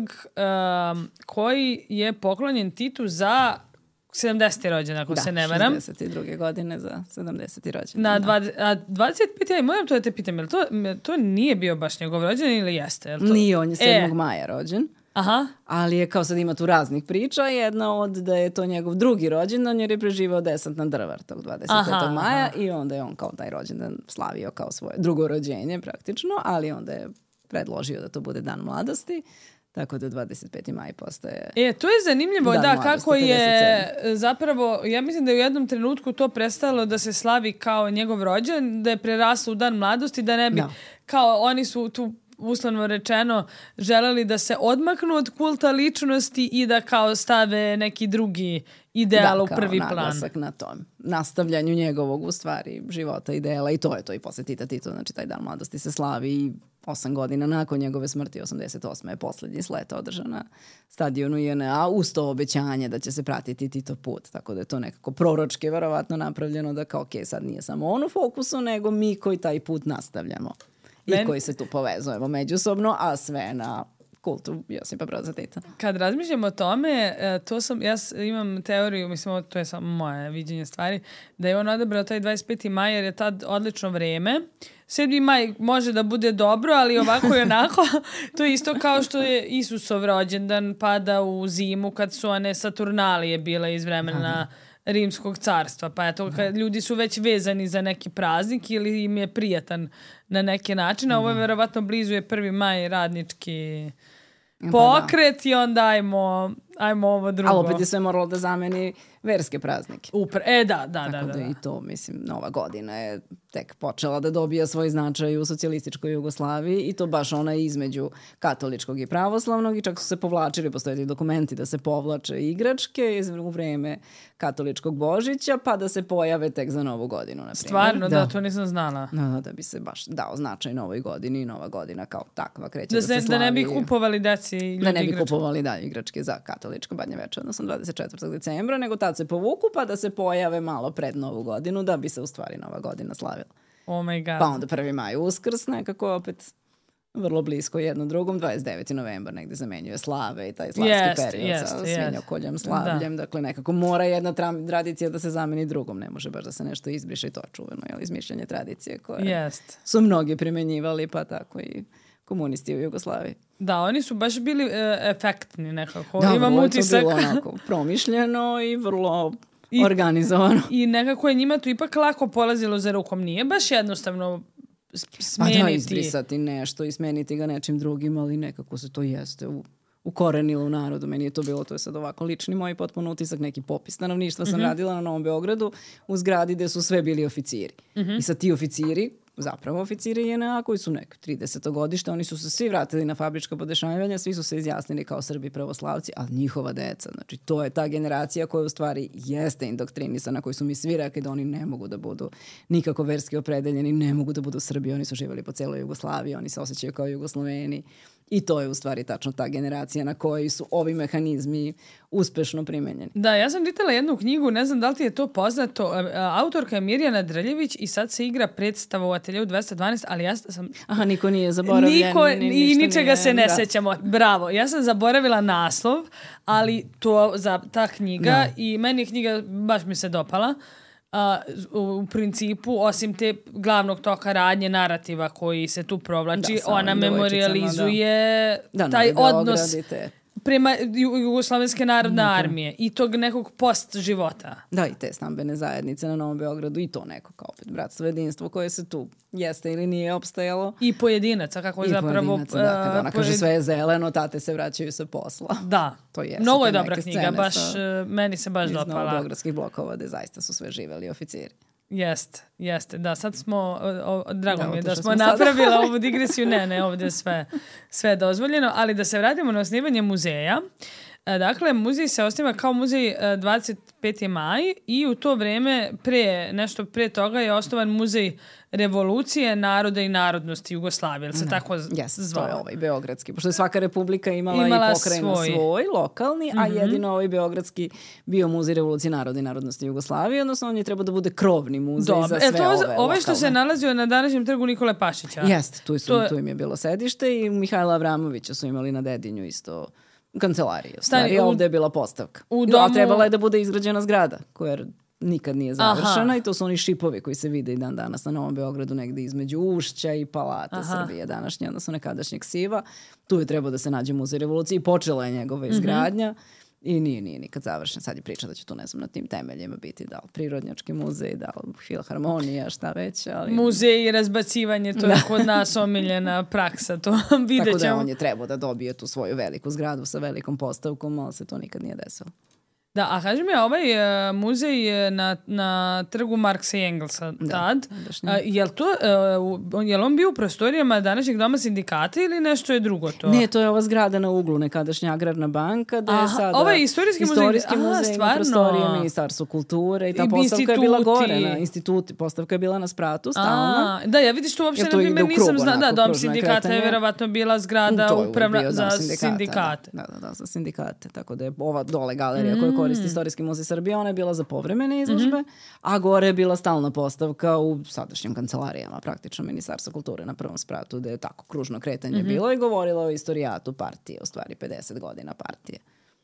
um, koji je poklonjen Titu za sedamdeseti rođendan, ako da, se ne varam. šezdeset druge godine za sedamdeseti rođendan. Na dvadeset, a dvadeset peti ja moram to da te pitam, jel to, to nije bio baš njegov rođendan ili jeste? Jel to... Nije, on je sedmog E. maja rođen. Aha. Ali je kao sad ima tu raznih priča. Jedna od da je to njegov drugi rođendan jer je preživao desant na Drvar tog dvadeset petog Aha, maja aha. i onda je on kao taj rođendan slavio kao svoje drugo rođenje praktično, ali onda je predložio da to bude dan mladosti. Tako da dvadeset peti maj postaje... E, to je zanimljivo, Dan da, mladosti, kako je pedeset sedam. zapravo, ja mislim da je u jednom trenutku to prestalo da se slavi kao njegov rođendan, da je preraslo u dan mladosti, da ne bi, Da. kao oni su tu uslovno rečeno želeli da se odmaknu od kulta ličnosti i da kao stave neki drugi ideal da, u prvi kao plan. naglasak na tom nastavljanju njegovog u stvari života, ideala i to je to i posle Tita Tito, znači taj dan mladosti se slavi i osam godina nakon njegove smrti, osamdeset osme je poslednji slet održan na stadionu J N A uz to obećanje da će se pratiti Tito put, tako da je to nekako proročki verovatno napravljeno da kao ok, sad nije samo on u fokusu, nego mi koji taj put nastavljamo i Men... koji se tu povezujemo međusobno, a sve na kultu Josipa Broza Tita. Kad razmišljam o tome, to sam, ja imam teoriju, mislim, to je samo moje viđenje stvari, da je on odabrao taj dvadeset peti maj jer je tad odlično vreme. sedmi maj može da bude dobro, ali ovako i onako. To je isto kao što je Isusov rođendan pada u zimu kad su one Saturnalije bile iz vremena Rimskog carstva. Pa eto, kad ljudi su već vezani za neki praznik ili im je prijatan na neki način, a ovo je verovatno blizu je prvi maj radnički pokret pa i onda ajmo, ajmo ovo drugo. Ali opet je sve moralo da zameni verske praznike. Upr e, da, da, Tako da, da, da, da. i to, mislim, nova godina je tek počela da dobija svoj značaj u socijalističkoj Jugoslaviji i to baš ona između katoličkog i pravoslavnog i čak su se povlačili, postoje ti dokumenti da se povlače igračke u vreme katoličkog Božića pa da se pojave tek za novu godinu, na primjer. Stvarno, da. da, to nisam znala. Da, da, da bi se baš dao značaj novoj godini i nova godina kao takva kreće da, da se se, slavi. Da ne bi kupovali deci ljudi Da ne bi igračke. kupovali dalje igračke za katoličko Badnje veče, odnosno dvadeset četvrtog decembra, nego tad se povuku pa da se pojave malo pred novu godinu da bi se u stvari nova godina slavila. Oh my god. Pa onda prvi maj Uskrs, nekako opet vrlo blisko jedno drugom, dvadeset deveti novembar negde zamenjuje slave i taj slavski Jest, period jest, sa jest. svinjokoljem, slavljem. Da. Dakle, nekako mora jedna tra- tradicija da se zameni drugom. Ne može baš da se nešto izbriše i to čuveno, jel, izmišljanje tradicije koje Jest. su mnogi primenjivali, pa tako i komunisti u Jugoslaviji. Da, oni su baš bili e, efektni nekako. Da, Imam vrlo je utisak. to bilo onako promišljeno i vrlo I, organizovano. I nekako je njima to ipak lako polazilo za rukom. Nije baš jednostavno smeniti. Pa da, izbrisati nešto i smeniti ga nečim drugim, ali nekako se to jeste u, ukorenilo u narodu. Meni je to bilo, to je sad ovako lični moj potpuno utisak, neki popis stanovništva sam mm-hmm. radila na Novom Beogradu u zgradi gde su sve bili oficiri. Mm-hmm. I sad ti oficiri, zapravo oficiri J N A koji su neke trideseto godište, oni su se svi vratili na fabrička podešavanja, svi su se izjasnili kao Srbi pravoslavci, ali njihova deca, znači to je ta generacija koja u stvari jeste indoktrinisana, koji su mi svi rekli da oni ne mogu da budu nikako verski opredeljeni, ne mogu da budu Srbi, oni su živjeli po celoj Jugoslaviji, oni se osjećaju kao Jugosloveni. I to je u stvari tačno ta generacija na kojoj su ovi mehanizmi uspešno primenjeni. Da, ja sam čitala jednu knjigu, ne znam da li ti je to poznato, autorka je Mirjana Drljević i sad se igra predstava u Ateljeu dvesta dvanaest, ali ja sam... Aha, niko nije zaboravljen. Niko, ni, I ničega nije, se ne da. sećamo. Bravo, ja sam zaboravila naslov, ali to za ta knjiga da. I meni je knjiga, baš mi se dopala. Uh, u, u principu, osim te glavnog toka radnje narativa koji se tu provlači, da, ona memorializuje da. Da, taj odnos te. prema Jugoslovenske narodne da. Armije i tog nekog post života. Da, i te stambene zajednice na Novom Beogradu i to neko kao opet bratstvo, jedinstvo koje se tu jeste ili nije opstajalo. I pojedinaca, kako je I zapravo... pojedinaca, da, kada ona pojed... kaže sve je zeleno, tate se vraćaju sa posla. Da, to je mnogo je dobra knjiga, baš, meni se baš dopala. Iz novobeogradskih blokova gde zaista su sve živeli oficiri. Jeste, jeste, da, sad smo, o, o, drago da, mi je da smo, smo napravila ovu digresiju, ne, ne, ovdje je sve, sve dozvoljeno, ali da se vratimo na osnivanje muzeja. Dakle, muzej se osniva kao muzej dvadeset peti maj i u to vreme, pre, nešto pre toga je osnovan muzej revolucije, naroda i narodnosti Jugoslavije, ili se ne, tako yes, zvao? To je ovaj beogradski, pošto je svaka republika imala, imala i pokrajina svoj, svoj lokalni, mm-hmm. a jedino ovaj beogradski bio muzej revolucije, naroda i narodnosti Jugoslavije, odnosno on je trebao da bude krovni muzej Dobre. Za sve e, to, ove lokalne. Ovaj što se nalazio na današnjem trgu Nikole Pašića. Jeste, tu, su, to... tu im je bilo sedište i Mihajla Avramovića su imali na Dedinju isto kancelarije. Stvari, ovdje je bila postavka. U domu... A trebala je da bude izgrađena zgrada, koja nikad nije završena. Aha. I to su oni šipovi koji se vide i dan danas na Novom Beogradu, negde između Ušća i Palate Aha. Srbije današnje, odnosno nekadašnjeg Siva. Tu je trebao da se nađe muzej revolucije i počela je njegova izgradnja. Mm-hmm. I nije, nije nikad završen. Sad je priča da će tu, ne znam, na tim temeljima biti da li prirodnjački muzej, da li filharmonija, šta već. Ali... Muzej i razbacivanje, to je kod nas omiljena praksa, to vidjet ćemo. Tako da on je trebao da dobije tu svoju veliku zgradu sa velikom postavkom, ali se to nikad nije desilo. Da, a kaži mi, ovaj uh, muzej je na, na trgu Marksa i Engelsa tad. Da, uh, je, to, uh, je li on bio u prostorijama današnjeg doma sindikata ili nešto je drugo to? Ne, to je ova zgrada na uglu, nekadašnja Agrarna banka, da je sada ovaj istorijski muzej, istorijski muzej, muzej stvarno? Prostorije Ministarstvo kulture i ta I postavka instituti. Je bila gore na instituti, postavka je bila na spratu, stalna. A, da, ja vidiš tu uopšte, na primjer, nisam znala, da, dom sindikata je vjerovatno bila zgrada upravna za sindikata, sindikate. Da, da, da, za sindikate, tako da je ova dole galerija mm. koja koristi Istorijski muzej Srbije, ona je bila za povremene izložbe, mm-hmm. a gore je bila stalna postavka u sadašnjim kancelarijama, praktično Ministarstva kulture na prvom spratu, gde je tako kružno kretanje mm-hmm. bilo i govorila o istorijatu partije, u stvari pedeset godina partije.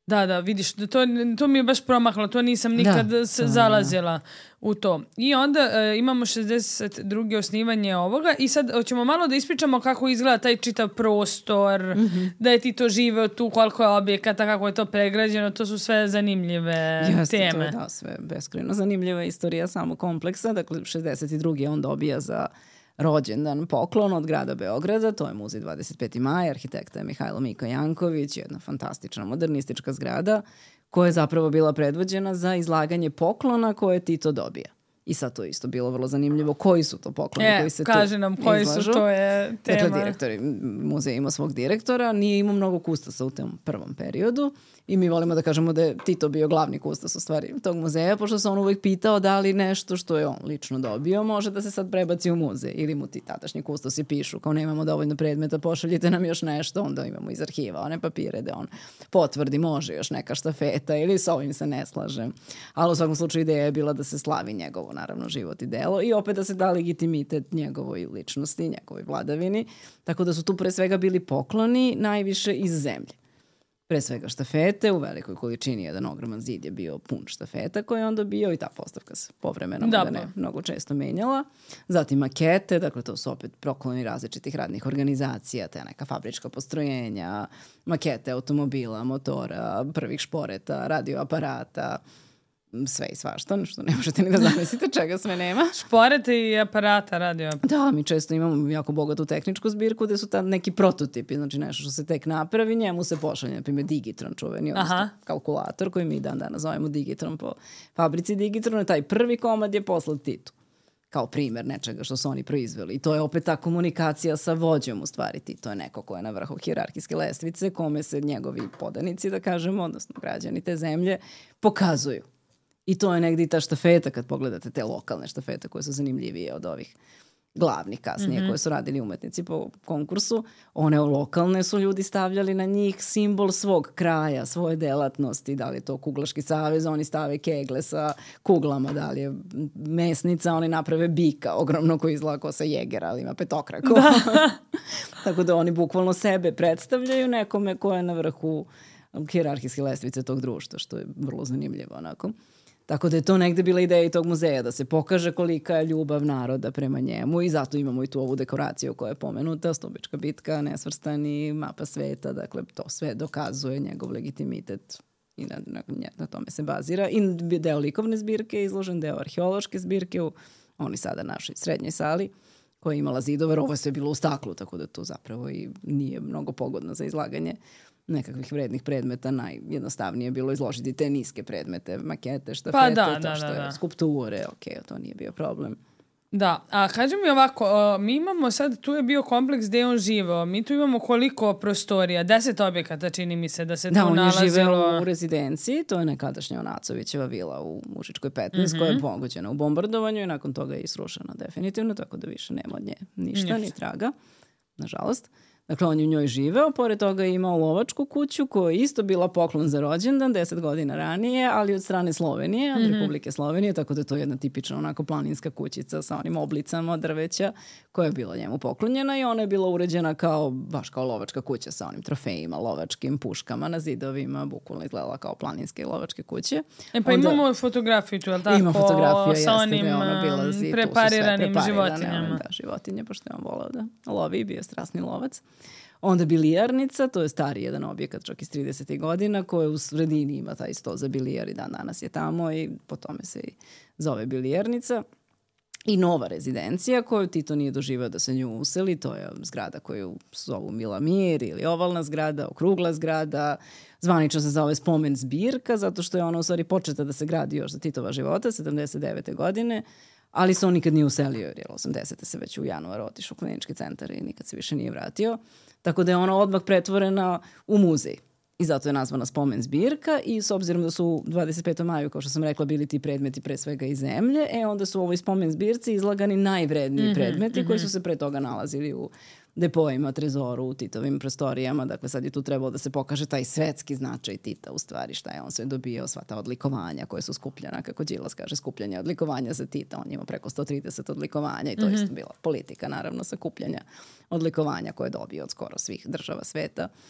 Da, da, vidiš, da to, to mi je baš promaklo, to nisam nikad Da, se to, zalazila da. u to. I onda e, imamo šezdeset drugo osnivanje ovoga i sad hoćemo malo da ispričamo kako izgleda taj čitav prostor, mm-hmm. da je ti to živeo tu, koliko je objekata, kako je to pregrađeno, to su sve zanimljive Jeste, teme. to je da, sve beskrajno zanimljiva istorija samog kompleksa. Dakle, šezdeset drugi on dobija za rođendan poklon od grada Beograda, to je muzej dvadeset peti maj, arhitekta je Mihajlo Mika Janković, jedna fantastična modernistička zgrada koja je zapravo bila predvođena za izlaganje poklona koje Tito dobija. I sad to je isto bilo vrlo zanimljivo. Koji su to pokloni e, koji se tu kaže nam koji izlažu. su, to je tema. Dakle, direktori, muzej ima svog direktora, nije imao mnogo kustasa u tom prvom periodu i mi volimo da kažemo da je Tito bio glavni kustas u stvari tog muzeja, pošto se on uvek pitao da li nešto što je on lično dobio može da se sad prebaci u muzej ili mu ti tadašnji kustasi pišu kao nemamo dovoljno predmeta, pošaljite nam još nešto, onda imamo iz arhiva one papire da on potvrdi može još neka štafeta ili s ovim se ne slažem. Ali u svakom slučaju ideja je bila da se slavi njegovo naravno život i delo i opet da se da legitimitet njegovoj ličnosti, njegovoj vladavini, tako da su tu pre svega bili pokloni najviše iz zemlje. Pre svega štafete, u velikoj količini jedan ogroman zid je bio pun štafeta koje je on dobio i ta postavka se povremeno da, ne, mnogo često menjala. Zatim makete, dakle to su opet pokloni različitih radnih organizacija, te neka fabrička postrojenja, makete automobila, motora, prvih šporeta, radioaparata, sve i svašta, što ne možete ni da zamislite čega sve nema. Šporete i aparata radio. Da, mi često imamo jako bogatu tehničku zbirku gde su tam neki prototipi, znači nešto što se tek napravi, njemu se pošalje, na primjer Digitron čuveni, odnosno kalkulator koji mi dan danas zovemo Digitron po fabrici Digitron, taj prvi komad je poslat Titu kao primer nečega što su oni proizveli. I to je opet ta komunikacija sa vođom u stvari. Tito je neko ko je na vrhu hijerarhijske lestvice, kome se njegovi podanici, da kažemo, odnosno građani te zemlje, pokazuju. I to je negdje i ta štafeta, kad pogledate te lokalne štafete koje su zanimljivije od ovih glavnih kasnije, mm-hmm. koje su radili umetnici po konkursu. One lokalne su ljudi stavljali na njih simbol svog kraja, svoje delatnosti, da li je to Kuglaški savez, oni stave kegle sa kuglama, da li je mesnica, oni naprave bika ogromno koji izgleda kao sa Jegera, ali ima petokrako. Da. Tako da oni bukvalno sebe predstavljaju nekome ko je na vrhu hijerarhijske lestvice tog društva, što je vrlo zanimljivo onako. Tako da je to negde bila ideja i tog muzeja, da se pokaže kolika je ljubav naroda prema njemu i zato imamo i tu ovu dekoraciju koja je pomenuta, Stubička bitka, Nesvrstani, mapa sveta, dakle to sve dokazuje njegov legitimitet i na, na, na tome se bazira. I deo likovne zbirke je izložen, deo arheološke zbirke u oni sada našoj srednjoj sali koja je imala zidove, ovo je sve bilo u staklu, tako da to zapravo i nije mnogo pogodno za izlaganje nekakvih vrednih predmeta. Najjednostavnije je bilo izložiti te niske predmete, makete, štafete, pa da, to da, što da, je da. Skulpture, ok, to nije bio problem. Da, a kaži mi ovako, uh, mi imamo sad, tu je bio kompleks gde je on živeo, mi tu imamo koliko prostorija, deset objekata čini mi se da se da, tu nalazilo. Da, on je živeo u rezidenciji, to je nekadašnja Onacovićeva vila u Mušičkoj petnaest, mm-hmm. koja je pogođena u bombardovanju i nakon toga je isrušena definitivno, tako da više nema od nje ništa, ni traga, nažalost. Dakle, on je u njoj živeo, pored toga je imao lovačku kuću koja je isto bila poklon za rođendan deset godina ranije, ali od strane Slovenije, od mm-hmm. Republike Slovenije, tako da to je jedna tipična onako planinska kućica sa onim oblicama od drveća koja je bila njemu poklonjena i ona je bila uređena kao, baš kao lovačka kuća sa onim trofejima, lovačkim puškama na zidovima, bukvalno izgledala kao planinske lovačke kuće. E pa onda, imamo fotografiju tu, je li tako? Ima fotografija, sa jeste onim da je ona bila zid, prepariranim životinjama. Da, životinje, pošto je on volao da lovi i bio strasni lovac. Onda bilijarnica, to je stari jedan objekat čak iz tridesetih godina koji u sredini ima taj sto za bilijar i dan danas je tamo i po tome se i zove bilijarnica. I nova rezidencija koju Tito nije doživao da se nju useli, to je zgrada koju zovu Milamir ili ovalna zgrada, okrugla zgrada, zvanično se zove spomen zbirka zato što je ona u stvari početa da se gradi još za Titova života, sedamdeset devete godine, ali se on nikad nije uselio jer je osamdesete se već u januaru otišao u klinički centar i nikad se više nije vratio. Tako da je ona odmah pretvorena u muzej. I zato je nazvana spomen zbirka i s obzirom da su u dvadeset petom maju, kao što sam rekla, bili ti predmeti pre svega iz zemlje, e onda su u ovoj spomen zbirci izlagani najvredniji mm-hmm, predmeti mm-hmm. koji su se pre toga nalazili u depoima, trezoru, u Titovim prostorijama. Dakle, sad je tu trebalo da se pokaže taj svetski značaj Tita, u stvari šta je on sve dobio, sva ta odlikovanja koje su skupljena, kako Đilas kaže, skupljanje odlikovanja za Tita. On ima preko sto trideset odlikovanja i to mm-hmm. isto bila politika, naravno, sakupljanja odlikovanja koje je dobio od skoro svih država sveta.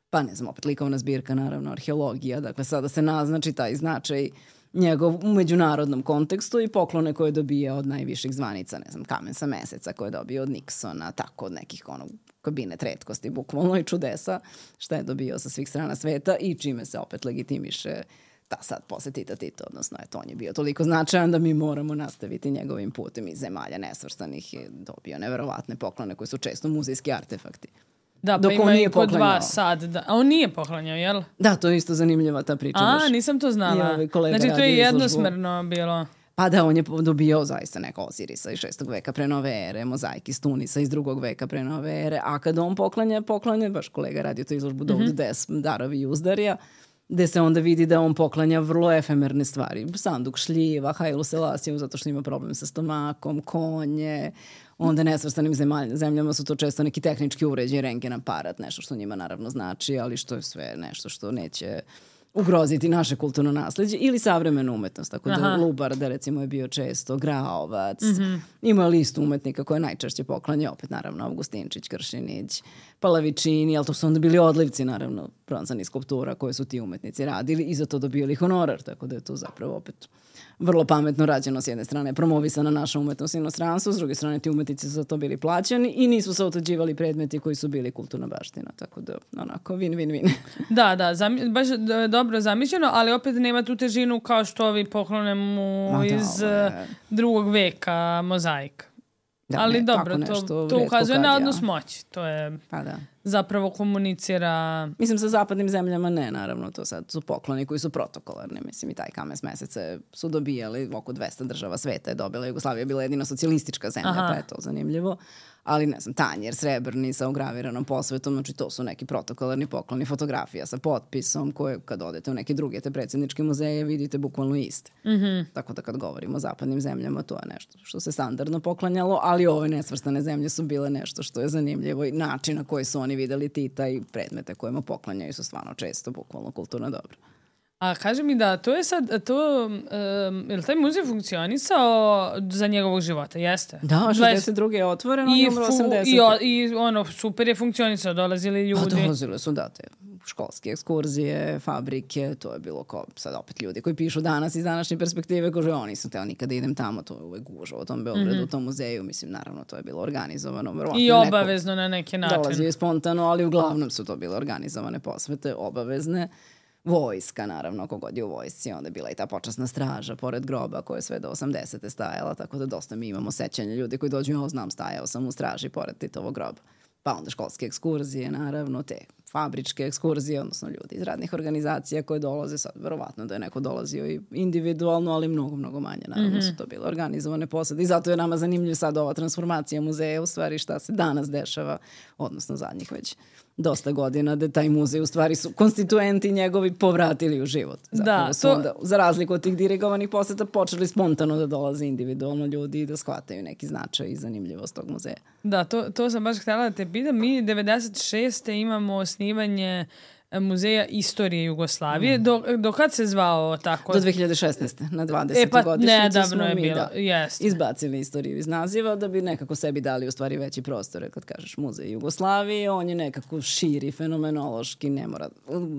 pa ne znam, opet likovna zbirka, naravno, arheologija, dakle sada se naznači taj značaj njegov u međunarodnom kontekstu i poklone koje dobija od najviših zvanica, ne znam, kamen sa meseca koje dobio od Nixona, tako od nekih onog kabinet retkosti, bukvalno i čudesa, šta je dobio sa svih strana sveta i čime se opet legitimiše ta sad posle Tita Tito, odnosno eto, on je bio toliko značajan da mi moramo nastaviti njegovim putem iz zemalja nesvrstanih i dobio neverovatne poklone koji su često muzejski artefakti. Da, pa Dok ima on nije i kod poklanjao. vas sad. Da. A on nije poklanjao, jel? Da, to je isto zanimljiva ta priča. A, baš. nisam to I znala. ovaj kolega Znači, to radio je izložbu. jednosmerno bilo. Pa da, on je dobio zaista neka Osirisa iz šestog veka pre nove ere, mozaik iz Tunisa iz drugog veka pre nove ere, a kada on poklanja, poklanja, baš kolega radio tu izložbu mm-hmm. Dovd Des, Darovi i uzdarija, gde se onda vidi da on poklanja vrlo efemerne stvari. Sanduk šljiva, Hailu Selasiju, zato što ima problem sa stomakom, konje. Onda nesvrstanim zemalj, zemljama su to često neki tehnički uređaj, rentgen aparat, nešto što njima naravno znači, ali što je sve nešto što neće ugroziti naše kulturno nasleđe ili savremenu umetnost. Tako da Aha. Lubarda recimo je bio često, Graovac, Mm-hmm. ima listu umetnika koje najčešće poklanja, opet naravno Augustinčić, Kršinić, Palavičini, ali to su onda bili odlivci naravno bronzanih skulptura koje su ti umetnici radili i za to dobili honorar, tako da je to zapravo opet vrlo pametno rađeno. S jedne strane promovisana naša umetnost inostranstvu, s druge strane ti umetnici su za to bili plaćeni i nisu se otuđivali predmeti koji su bili kulturna baština, tako da onako win, win, win. Da, da, zami, baš d- dobro zamišljeno, ali opet nema tu težinu kao što ovi poklone mu Ma da, iz ovo je- uh, drugog veka mozaik. Da, ali ne, dobro, tako to, nešto to retko ukazuje kad na ja. odnos moći. To je Pa da. zapravo komunicira... Mislim, sa zapadnim zemljama ne, naravno, to sad su pokloni koji su protokolarni. Mislim, i taj kamen s mesece su dobijali, oko dvesta država sveta je dobila. Jugoslavija je bila jedina socijalistička zemlja, Aha. pa je to zanimljivo. Ali, ne znam, tanjer srebrni sa ugraviranom posvetom, znači to su neki protokolarni pokloni, fotografija sa potpisom koje, kad odete u neke druge te predsjedničke muzeje, vidite bukvalno iste. Mm-hmm. Tako da kad govorimo o zapadnim zemljama, to je nešto što se standardno poklanjalo, ali ove nesvrstane zemlje su bile nešto što je zanimljivo i način na koji su oni videli Tita i predmete kojima poklanjaju su stvarno često bukvalno kulturno dobro. A kaži mi da, to je sad, to, um, je li taj muzej funkcionisao za njegovog života? Jeste? Da, šezdeset druge je otvoren, on I, je umro fu, osamdeset. i, o, I ono, super je funkcionisao, dolazili ljudi. Pa dolazile su, da, te školske ekskurzije, fabrike, to je bilo kao sad opet ljudi koji pišu danas iz današnje perspektive, kaže, o, nisam teo nikada idem tamo, to je uvek gužo u tom Beogradu, mm-hmm. u tom muzeju, mislim, naravno, to je bilo organizovano. I obavezno na neki način. Dolazio je spontano, ali uglavnom su to bile organizovane posvete, obavezne. Vojska, naravno, kogod je u vojsci, onda je bila i ta počasna straža pored groba koja je sve do osamdesete stajala, tako da dosta mi imamo sećanja ljudi koji dođu, ja znam, stajao sam u straži pored Titovog groba. Pa onda školske ekskurzije, naravno, te fabričke ekskurzije, odnosno ljudi iz radnih organizacija koje dolaze, sad verovatno da je neko dolazio i individualno, ali mnogo, mnogo manje, naravno mm-hmm. su to bile organizovane posade i zato je nama zanimljiv sad ova transformacija muzeja, u stvari šta se danas dešava, odnosno zadnjih već dosta godina, da taj muzej u stvari su konstituenti njegovi povratili u život. Zapravo Da, su to... onda, za razliku od tih dirigovanih poseta, počeli spontano da dolaze individualno ljudi i da shvataju neki značaj i zanimljivost tog muzeja. Da, to, to sam baš htjela da te pitam. Mi devedeset šeste imamo osnivanje Muzeja istorije Jugoslavije. Mm. Do, do kad se zvao tako? Do dve hiljade šesnaeste na dvadesetu e, pa, godišnjicu nedavno smo je mi bilo. da, Jest. izbacili istoriju iz naziva da bi nekako sebi dali u stvari veći prostor. Kad kažeš Muzej Jugoslavije, on je nekako širi, fenomenološki, ne mora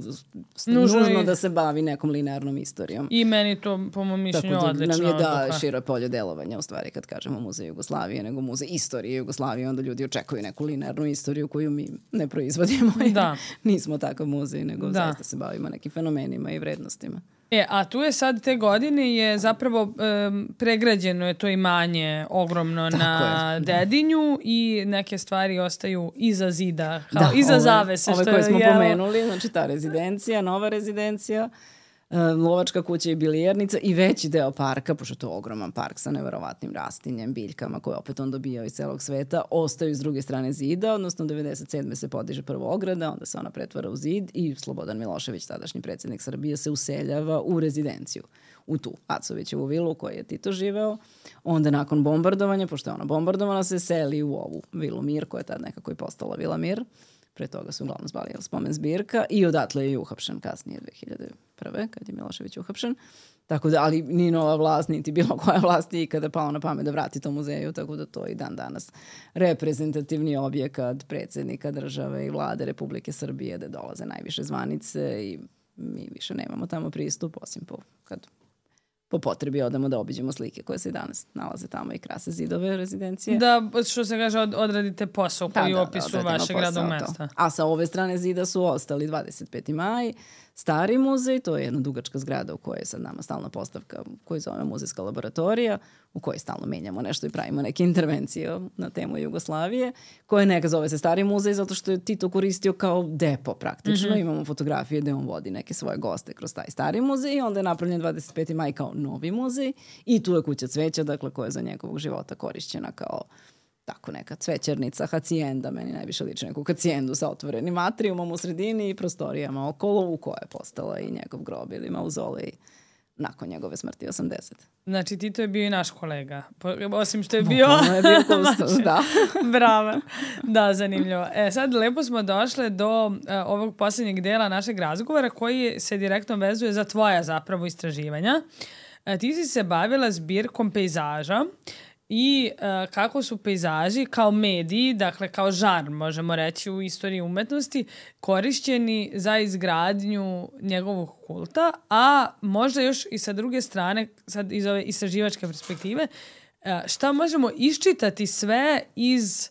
nužno, nužno da se bavi nekom linearnom istorijom. I meni to, po mom mišljenju, tako da odlično. nam je da odluka. širo polje delovanja u stvari kad kažemo Muzej Jugoslavije, nego Muzej istorije Jugoslavije, onda ljudi očekuju neku linearnu istoriju koju mi ne proizvodimo. Da. Nismo takav muzej, nego da. zaista se bavimo nekim fenomenima i vrednostima. E, a tu je sad te godine je zapravo um, pregrađeno je to imanje ogromno tako na je. Dedinju i neke stvari ostaju iza zida, kao da, iza ove, zavese. Ove što koje smo je, pomenuli, znači ta rezidencija, nova rezidencija, lovačka kuća i bilijarnica i veći deo parka, pošto je to ogroman park sa neverovatnim rastinjem, biljkama koje opet on dobijao iz celog sveta, ostaju s druge strane zida, odnosno devedeset sedme se podiže prvo ograda, onda se ona pretvara u zid i Slobodan Milošević, tadašnji predsjednik Srbije, se useljava u rezidenciju, u tu Acovićevu vilu u kojoj je Tito živeo. Onda nakon bombardovanja, pošto je ona bombardovana, se seli u ovu vilu Mir, koja je tad nekako i postala Vila Mir, pre toga su uglavnom zvali spomen zbirka i odatle je i uhapšen kasnije dve hiljade prve kad je Milošević uhapšen. Tako da, ali ni nova vlast, niti bilo koja vlast je ikada pala na pamet da vrati to muzeju, tako da to i dan danas reprezentativni objekat predsjednika države i vlade Republike Srbije, da dolaze najviše zvanice i mi više nemamo tamo pristup, osim po, kad po potrebi odemo da obiđemo slike koje se i danas nalaze tamo i krase zidove rezidencije. Da, što se kaže, od, odradite posao koji da, opisu da, vašeg radnog mesta. To. A sa ove strane zida su ostali dvadeset peti maj, stari muzej, to je jedna dugačka zgrada u kojoj je sad nama stalna postavka koju zove muzejska laboratorija, u kojoj stalno menjamo nešto i pravimo neke intervencije na temu Jugoslavije, koje neka zove se stari muzej zato što je Tito koristio kao depo praktično. Mm-hmm. Imamo fotografije gde on vodi neke svoje goste kroz taj stari muzej i onda je napravljen dvadeset peti maj kao novi muzej i tu je kuća cveća, dakle, koja je za njegovog života korišćena kao tako neka cvećarnica, hacijenda, meni najviše liči neku hacijendu sa otvorenim atrijumom u sredini i prostorijama okolo u koje je postala i njegov grob ili mauzolej nakon njegove smrti osamdesete. Znači, Tito je bio i naš kolega. Osim što je bio... Bukvalno je bio kustos, da. Bravo. Da, zanimljivo. E, sad lepo smo došle do uh, ovog posljednjeg dela našeg razgovora koji se direktno vezuje za tvoja zapravo istraživanja. Uh, ti si se bavila zbirkom pejzaža i uh, kako su pejzaži kao mediji, dakle kao žar, možemo reći, u istoriji umetnosti, korišćeni za izgradnju njegovog kulta, a možda još i sa druge strane, sad iz ove istraživačke perspektive, uh, šta možemo iščitati sve iz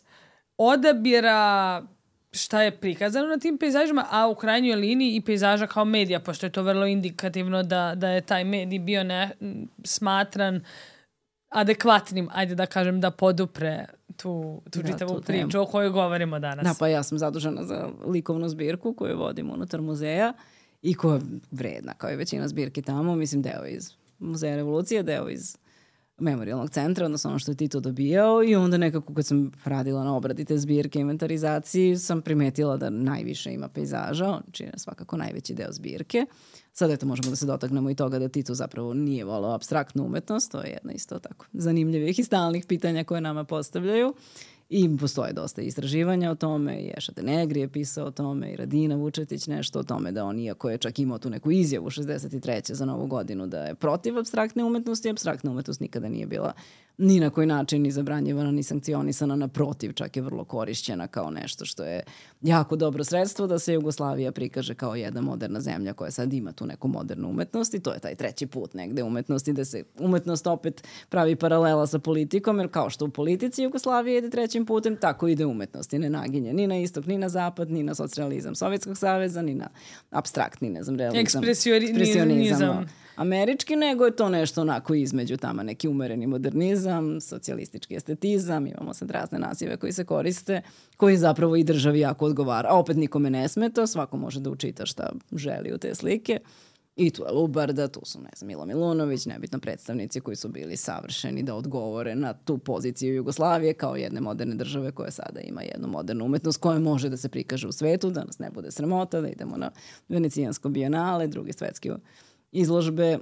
odabira šta je prikazano na tim pejzažima, a u krajnjoj liniji i pejzaža kao medija, pošto je to vrlo indikativno da, da je taj medij bio ne, smatran adekvatnim, ajde da kažem, da podupre tu, tu da, čitavu tu priču temu o kojoj govorimo danas. Da, pa ja sam zadužena za likovnu zbirku koju vodim unutar muzeja i koja je vredna, kao i većina zbirki tamo. Mislim, deo iz Muzeja revolucije, deo iz memorijalnog centra, odnosno ono što je Tito dobijao i onda nekako kad sam radila na obradi te zbirke i inventarizaciji sam primetila da najviše ima pejzaža, on čine svakako najveći deo zbirke. Sad eto možemo da se dotaknemo i toga da Tito zapravo nije volao apstraktnu umetnost, to je jedna isto tako zanimljivih i stalnih pitanja koje nama postavljaju. I postoje dosta istraživanja o tome, i Eša de Negri je pisao o tome, i Radina Vučetić nešto o tome da on, iako je čak imao tu neku izjavu šezdeset treće za Novu godinu da je protiv apstraktne umetnosti, apstraktna umetnost nikada nije bila ni na koji način ni zabranjivana, ni sankcionisana, naprotiv, čak je vrlo korišćena kao nešto što je jako dobro sredstvo da se Jugoslavija prikaže kao jedna moderna zemlja koja sad ima tu neku modernu umetnost i to je taj treći put negde umetnosti, da se umetnost opet pravi paralela sa politikom, jer kao što u politici Jugoslavije ide trećim putem, tako ide umetnost i ne naginje ni na istok, ni na zapad, ni na socijalizam Sovjetskog saveza, ni na apstraktni, ne znam, realizam, ekspresionizam američki, nego je to nešto onako između tamo, neki umereni modernizam, socijalistički estetizam, imamo sad razne nazive koji se koriste, koji zapravo i državi jako odgovara. A opet nikome ne smeta, svako može da učita šta želi u te slike. I tu je Lubarda, tu su, ne znam, Milo Milunović, nebitno predstavnici koji su bili savršeni da odgovore na tu poziciju Jugoslavije kao jedne moderne države koja sada ima jednu modernu umetnost koja može da se prikaže u svetu, da nas ne bude sramota, da idemo na Venecijansko bijenale, drugi svetski izložbe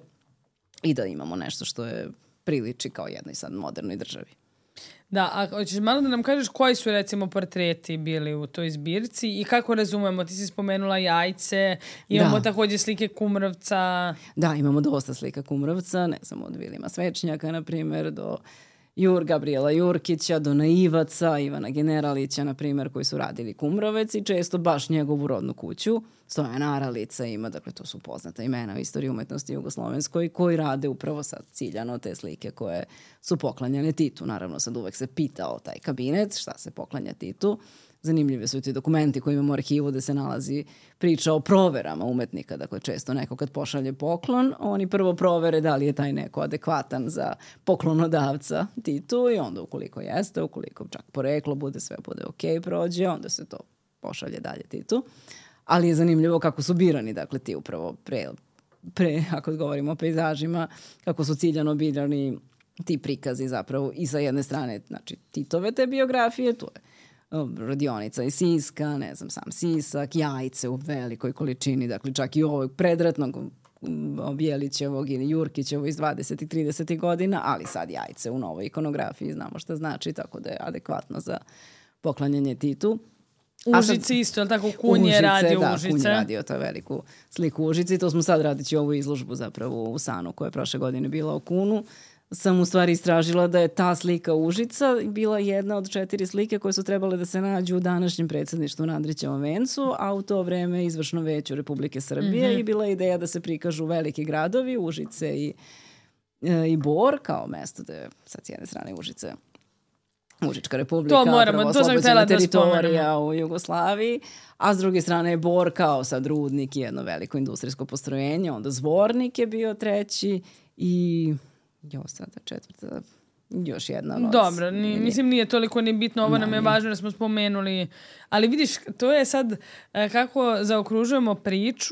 i da imamo nešto što je priliči kao jednoj sad modernoj državi. Da, a hoćeš malo da nam kažeš koji su recimo portreti bili u toj zbirci i kako razumemo, ti si spomenula Jajce, imamo da. također slike Kumrovca. Da, imamo dosta slika Kumrovca, ne samo od Vilima Svečnjaka, na primjer, do Jur, Gabriela Jurkića, do Naivaca, Ivana Generalića, na primjer, koji su radili Kumrovec i često baš njegovu rodnu kuću. Stojana Aralica ima, dakle to su poznata imena u istoriji umetnosti jugoslovenskoj, koji rade upravo sad ciljano te slike koje su poklanjane Titu. Naravno, sad uvek se pitao taj kabinet šta se poklanja Titu. Zanimljivi su ti dokumenti koji imamo u arhivu da se nalazi priča o proverama umetnika. Dakle, često neko kad pošalje poklon, oni prvo provere da li je taj neko adekvatan za poklonodavca Titu i onda ukoliko jeste, ukoliko čak poreklo bude, sve bude ok, prođe, onda se to pošalje dalje Titu. Ali je zanimljivo kako su birani, dakle, ti upravo pre, pre ako govorimo o pejzažima, kako su ciljano birani ti prikazi zapravo i sa jedne strane, znači, Titove te biografije, tu je radionica iz Siska, ne znam, sam Sisak, Jajce u velikoj količini, dakle čak i ovog predratnog Bjelićevog ili Jurkićevog iz dvadesetih i tridesetih godina, ali sad Jajce u novoj ikonografiji, znamo šta znači, tako da je adekvatno za poklanjanje Titu. Užice sad, isto, ali tako Kunj je radio da, Užice. Kunj je radio to veliku sliku Užice i to smo sad radići ovu izložbu zapravo u Sanu koja je prošle godine bila u Kunu. Sam u stvari istražila da je ta slika Užica bila jedna od četiri slike koje su trebale da se nađu u današnjem predsjedništvu na Andrićevom vencu, a u to vreme izvršno veću Republike Srbije mm-hmm. i bila je ideja da se prikažu veliki gradovi, Užice i, e, i Bor, kao mesto da je sad s jedne strane Užice Užička republika, to moramo, to sam htjela da teritorija u Jugoslaviji, a s druge strane je Bor kao sad rudnik i jedno veliko industrijsko postrojenje, onda Zvornik je bio treći i jo sada četvrta, još jedna od... Dobro, ni, mislim nije toliko ni bitno, ovo no, nam je važno da smo spomenuli, ali vidiš, to je sad kako zaokružujemo priču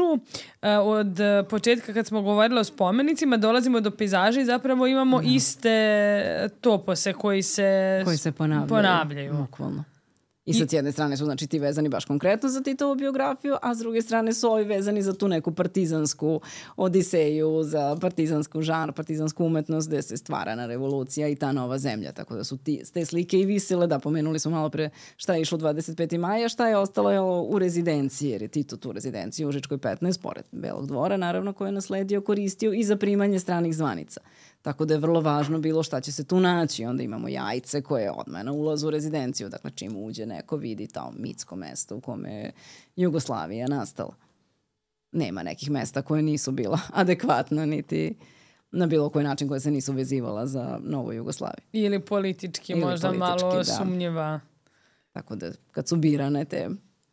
od početka kad smo govorili o spomenicima, dolazimo do pejzaža i zapravo imamo no. iste topose koji se, koji se ponavljaju. ponavljaju. Bukvalno. I sad s jedne strane su znači ti vezani baš konkretno za Titovu biografiju, a s druge strane su ovi vezani za tu neku partizansku odiseju, za partizansku žanr, partizansku umetnost gde se stvarana revolucija i ta nova zemlja. Tako da su ti, te slike i visile, da pomenuli smo malo pre šta je išlo dvadeset petog maja, šta je ostalo je u rezidenciji, jer je Tito tu rezidenciju u Užičkoj petnaest, pored Belog dvora, naravno, koje je nasledio, koristio i za primanje stranih zvanica. Tako da je vrlo važno bilo šta će se tu naći. Onda imamo Jajce koje je odmah na ulazu u rezidenciju. Dakle, čim uđe neko vidi to mitsko mesto u kome je Jugoslavija nastala. Nema nekih mesta koje nisu bila adekvatna niti na bilo koji način koje se nisu vezivala za novu Jugoslaviju. Ili politički, Ili možda politički, malo da. sumnjiva. Tako da kad su birane te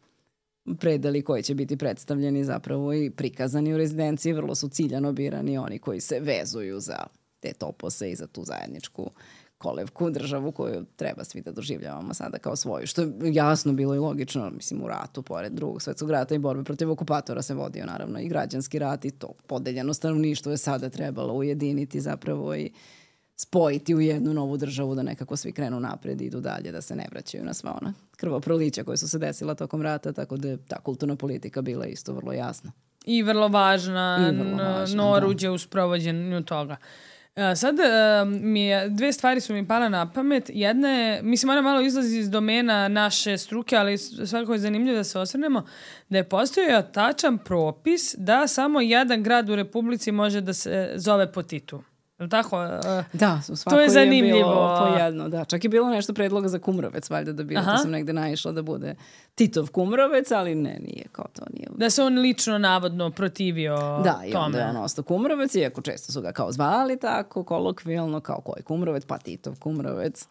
predeli koji će biti predstavljeni zapravo i prikazani u rezidenciji, vrlo su ciljano birani oni koji se vezuju za te topose i za tu zajedničku kolevku državu koju treba svi da doživljavamo sada kao svoju. Što je jasno bilo i logično, mislim, u ratu, pored drugog svetskog rata i borbe protiv okupatora se vodio naravno i građanski rat i to podeljeno stanovništvo je sada trebalo ujediniti zapravo i spojiti u jednu novu državu da nekako svi krenu napred i idu dalje, da se ne vraćaju na sva ona krvoprolića koje su se desila tokom rata, tako da je ta kulturna politika bila isto vrlo jasna. I vrlo važna, I vrlo važna oruđe u sprovođenju toga. Sad mi je, dve stvari su mi pala na pamet. Jedna je, mislim, ona malo izlazi iz domena naše struke, ali svakako je zanimljivo da se osvrnemo, da je postojao tačan propis da samo jedan grad u Republici može da se zove po Titu. Tako, da, u svakoj to je zanimljivo. Je bilo po jedno, da. Čak je bilo nešto predloga za Kumrovec, valjda da bi, to sam negde naišla da bude Titov Kumrovec, ali ne, nije kao to. Nije. Da se on lično navodno protivio da, tome. Da, i onda je on ostao Kumrovec, iako često su ga kao zvali tako, kolokvijalno, kao koji Kumrovec, pa Titov Kumrovec,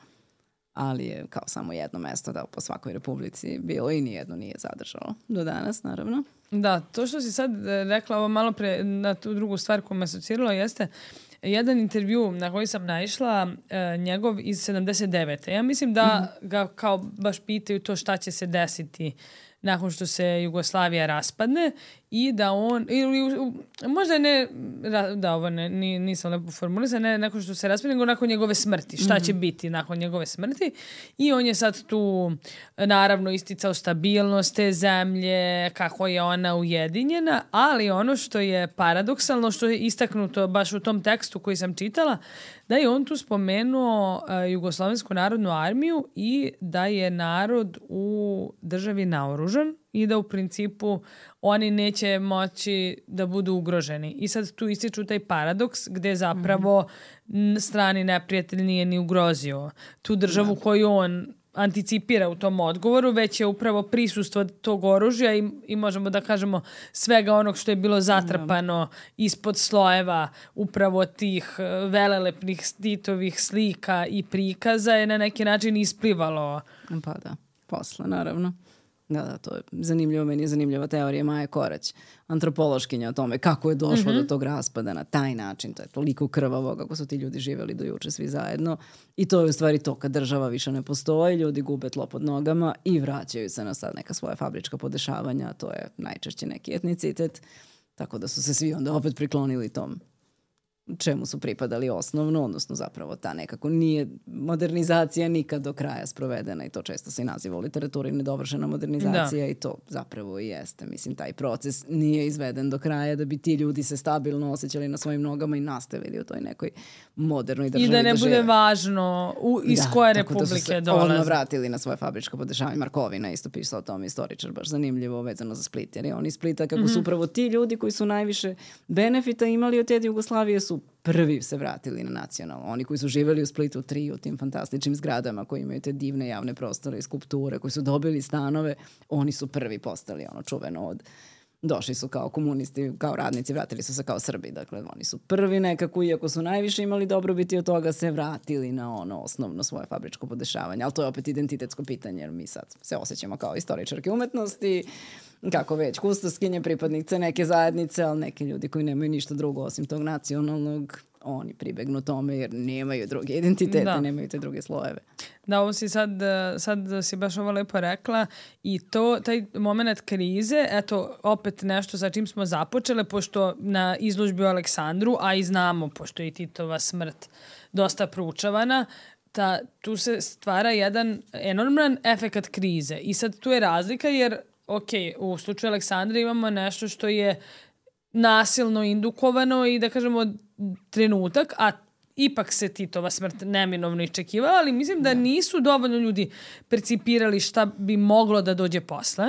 ali je kao samo jedno mesto da po svakoj republici bilo i nijedno nije zadržalo do danas, naravno. Da, to što si sad rekla ovo malo pre, na tu drugu stvar koju me asociralo jeste jedan intervju na koji sam naišla, uh, njegov iz sedamdeset devete. Ja mislim da mm-hmm. ga kao baš pitaju to šta će se desiti nakon što se Jugoslavija raspadne i da on, ili možda ne, da ovo ne, nisam lepo formulisala, ne nakon što se raspadne, nego nakon njegove smrti. Šta mm-hmm. će biti nakon njegove smrti? I on je sad tu naravno isticao stabilnost te zemlje, kako je ona ujedinjena, ali ono što je paradoksalno, što je istaknuto baš u tom tekstu koji sam čitala, da je on tu spomenuo uh, Jugoslovensku narodnu armiju i da je narod u državi naoružan i da u principu oni neće moći da budu ugroženi. I sad tu ističu taj paradoks gde zapravo mm-hmm. strani neprijatelj nije ni ugrozio tu državu da. koju on anticipira u tom odgovoru, već je upravo prisustvo tog oružja i, i možemo da kažemo svega onog što je bilo zatrpano ispod slojeva upravo tih velelepnih Titovih slika i prikaza je na neki način isplivalo. Pa da, posle naravno. Da, da, to je zanimljivo, meni je zanimljiva teorija Maje Korać, antropološkinja o tome kako je došlo mm-hmm. do tog raspada na taj način. To je toliko krvavo kako su ti ljudi živjeli do juče svi zajedno. I to je u stvari to kad država više ne postoji, ljudi gube tlo pod nogama i vraćaju se na sad neka svoja fabrička podešavanja, a to je najčešće neki etnicitet. Tako da su se svi onda opet priklonili tom čemu su pripadali osnovno, odnosno zapravo ta nekako nije modernizacija nikad do kraja sprovedena i to često se i naziva u literaturi nedovršena modernizacija da. I to zapravo i jeste. Mislim, taj proces nije izveden do kraja da bi ti ljudi se stabilno osjećali na svojim nogama i nastavili u toj nekoj modernoj državi. I da ne da bude žive. Važno u, iz da, koje republike da dolaze. Ono vratili na svoje fabričko podešavanje. Markovina isto pisao o tom istoričar, baš zanimljivo vezano za Split. Jer je on iz Splita kako mm-hmm. su upravo ti ljudi koji su najviše benefita imali od te Jugoslavije su prvi se vratili na nacionalno. Oni koji su živjeli u Splitu tri u tim fantastičnim zgradama koji imaju te divne javne prostore i skulpture, koji su dobili stanove, oni su prvi postali ono čuveno od došli su kao komunisti, kao radnici, vratili su se kao Srbi. Dakle, oni su prvi nekako, iako su najviše imali dobrobiti od toga, se vratili na ono osnovno svoje fabričko podešavanje. Ali to je opet identitetsko pitanje, jer mi sad se osjećamo kao istoričarke umetnosti, kako već, kustoskinje, pripadnice neke zajednice, ali neki ljudi koji nemaju ništa drugo osim tog nacionalnog, oni pribegnu tome jer nemaju druge identitete, da. Nemaju te druge slojeve. Da, ovo si sad, sad si baš ovo lepo rekla i to, taj moment krize, eto, opet nešto sa čim smo započele, pošto na izložbi u Aleksandru, a i znamo, pošto je Titova smrt dosta proučavana, ta, tu se stvara jedan enorman efekat krize. I sad tu je razlika jer, ok, u slučaju Aleksandra imamo nešto što je nasilno indukovano i da kažemo trenutak, a ipak se Titova smrt neminovno iščekivala, ali mislim da nisu dovoljno ljudi percipirali šta bi moglo da dođe posle.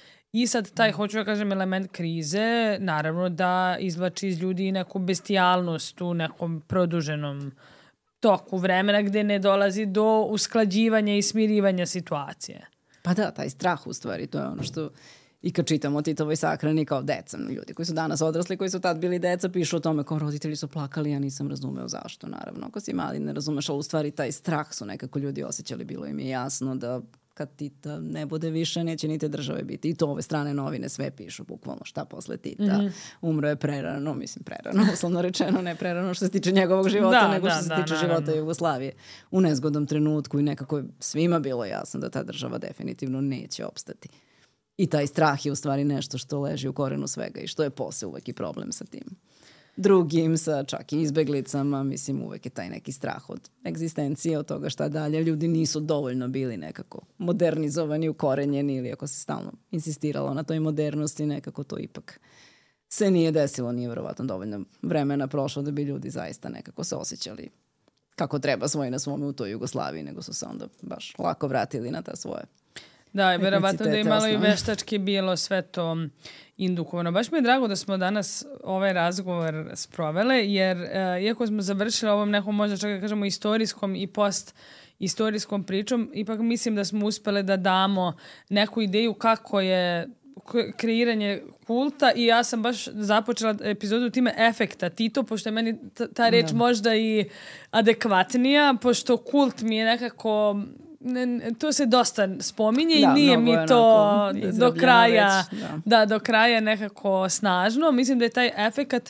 I sad taj, hoću da kažem, element krize, naravno da izvlači iz ljudi neku bestijalnost u nekom produženom toku vremena gde ne dolazi do usklađivanja i smirivanja situacije. Pa da, taj strah u stvari, to je ono što i kad čitamo o Titovoj sahrani kao deca, ljudi koji su danas odrasli, koji su tad bili deca, pišu o tome kao roditelji su plakali, ja nisam razumeo zašto, naravno. Ako si mali ne razumeš, ali u stvari taj strah su nekako ljudi osjećali, bilo im je jasno da kad Tita ne bude više, neće ni te države biti. I to ove strane novine sve pišu, bukvalno šta posle Tita. Mm-hmm. Umro je prerano, mislim prerano, uslovno rečeno, ne prerano što se tiče njegovog života, da, nego što da, se da, tiče naravno. Života Jugoslavije. U nezgodnom trenutku i nekako je svima bilo jasno da ta država definitivno neće opstati. I taj strah je u stvari nešto što leži u korenu svega i što je posle uvek i problem sa tim. Drugim, sa čak i izbeglicama, mislim uvek je taj neki strah od egzistencije, od toga šta dalje. Ljudi nisu dovoljno bili nekako modernizovani, ukorenjeni ili ako se stalno insistiralo na toj modernosti, nekako to ipak se nije desilo, nije verovatno dovoljno vremena prošlo da bi ljudi zaista nekako se osjećali kako treba svoj na svome u toj Jugoslaviji, nego su se onda baš lako vratili na ta svoje. Da, i verovatno da je malo i veštački bilo sve to indukovano. Baš mi je drago da smo danas ovaj razgovor sprovele, jer uh, iako smo završili ovom nekom možda čak da kažemo istorijskom i post istorijskom pričom, ipak mislim da smo uspele da damo neku ideju kako je kreiranje kulta i ja sam baš započela epizodu time efekta Tito, pošto je meni ta, ta reč da. Možda i adekvatnija, pošto kult mi je nekako Ne, to se dosta spominje da, i nije mi to do kraja već, da. Da, do kraja nekako snažno. Mislim da je taj efekat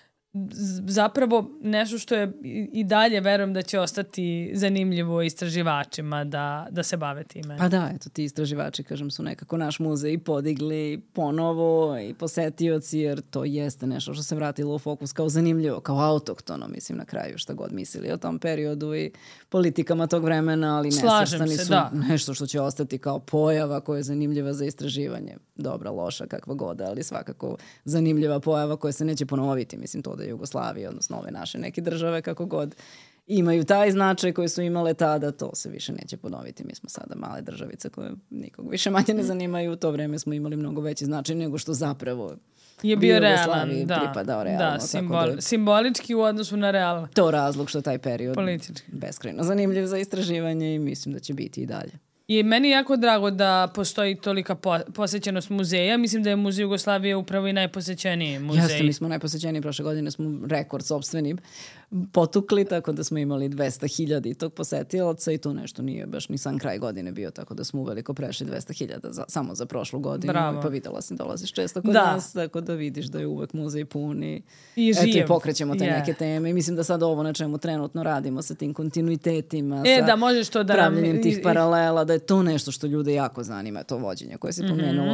zapravo nešto što je i dalje verujem da će ostati zanimljivo istraživačima da, da se bave time. Pa da, eto ti istraživači, kažem, su nekako naš muzej podigli ponovo i posetioci, jer to jeste nešto što se vratilo u fokus kao zanimljivo, kao autohtono, mislim na kraju šta god mislili o tom periodu i politikama tog vremena, ali nesvrstani su da. Nešto što će ostati kao pojava koja je zanimljiva za istraživanje. Dobra, loša, kakva god, ali svakako zanimljiva pojava koja se neće ponoviti, mislim to da Jugoslavije, odnosno ove naše neke države, kako god imaju taj značaj koji su imale tada, to se više neće ponoviti. Mi smo sada male državice koje nikog više manje ne zanimaju. U to vreme smo imali mnogo veći značaj nego što zapravo je bio realan, da, pripadao realno. Da, simbol, da, simbolički u odnosu na real. To razlog što taj period politički beskrajno zanimljiv za istraživanje i mislim da će biti i dalje. I meni je jako drago da postoji tolika po- posećenost muzeja. Mislim da je Muzej Jugoslavije upravo i najposećeniji muzej. Jeste, mi smo najposećeniji. Prošle godine smo rekord sopstvenim potukli, tako da smo imali dvesta hiljada tog posetilaca i to nešto nije baš ni sam kraj godine bio, tako da smo uveliko prešli dvesta hiljada za, samo za prošlu godinu. Bravo. Pa videla sam, dolaziš često kod da. Nas, tako da vidiš da je uvek muzej pun i, I eto, i pokrećemo te yeah. neke teme. I mislim da sad ovo na čemu trenutno radimo sa tim kontinuitetima, e, sa da, možeš to da pravljenjem tih paralela, da je to nešto što ljude jako zanima, to vođenje koje si pomenula. Mm-hmm.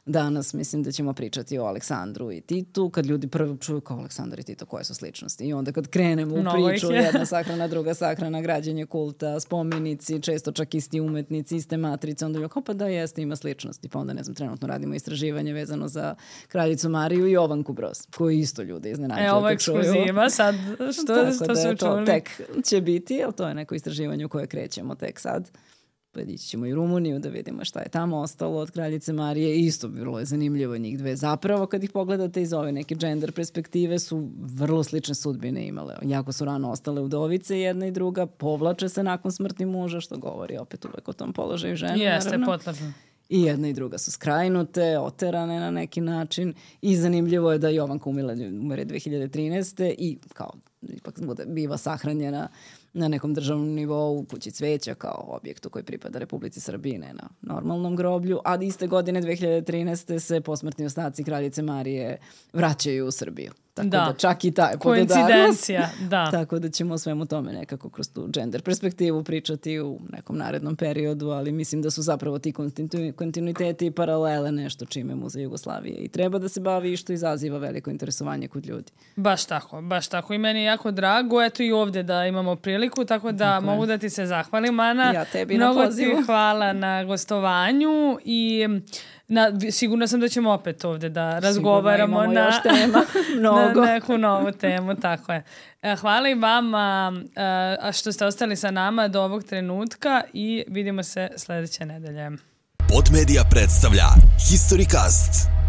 Danas mislim da ćemo pričati o Aleksandru i Titu, kad ljudi prvo čuju kao Aleksandar i Tito koje su sličnosti. I onda kad krenemo u Mnogo priču, jedna sahrana, druga sahrana, građenje kulta, spomenici, često čak isti umetnici, iste matrice, onda je kao pa da jeste, ima sličnosti. Pa onda ne znam, trenutno radimo istraživanje vezano za kraljicu Mariju i Jovanku Broz, koji isto ljude iznenađuje. E, ovo je ekskluziva, sad što, što da su to čuli. Tek će biti, ali to je neko istraživanje u koje krećemo tek sad. Pa ići ćemo i u Rumuniju da vidimo šta je tamo ostalo od kraljice Marije. Isto bilo je zanimljivo njih dve. Zapravo kad ih pogledate iz ove neke gender perspektive su vrlo slične sudbine imale. Jako su rano ostale udovice jedna i druga, povlače se nakon smrti muža, što govori opet uvek o tom položaju žene. Jeste, potrebno. I jedna i druga su skrajnute, oterane na neki način i zanimljivo je da Jovanka umire dve hiljade trinaeste. i kao ipak biva sahranjena na nekom državnom nivou u Kući cveća kao objektu koji pripada Republici Srbiji, ne na normalnom groblju, a iste godine dve hiljade trinaeste se posmrtni ostaci kraljice Marije vraćaju u Srbiju. Tako da, da čak i taj koincidencija, da. Tako da ćemo o svemu tome nekako kroz tu gender perspektivu pričati u nekom narednom periodu, ali mislim da su zapravo ti kontinu, kontinuiteti i paralele nešto čime Muzej Jugoslavije i treba da se bavi i što izaziva veliko interesovanje kod ljudi. Baš tako, baš tako. I meni je jako drago, eto i ovdje da imamo priliku, tako da tako mogu je. Da ti se zahvalim, Ana. Ja tebi Mnogo na pozivu. Ti hvala na gostovanju i na, sigurno sam da ćemo opet ovdje da razgovaramo na, još tema. Mnogo. na neku novu temu, tako je. Hvala i vama a što ste ostali sa nama do ovog trenutka i vidimo se sljedeće nedelje. Podmedia predstavlja Historycast.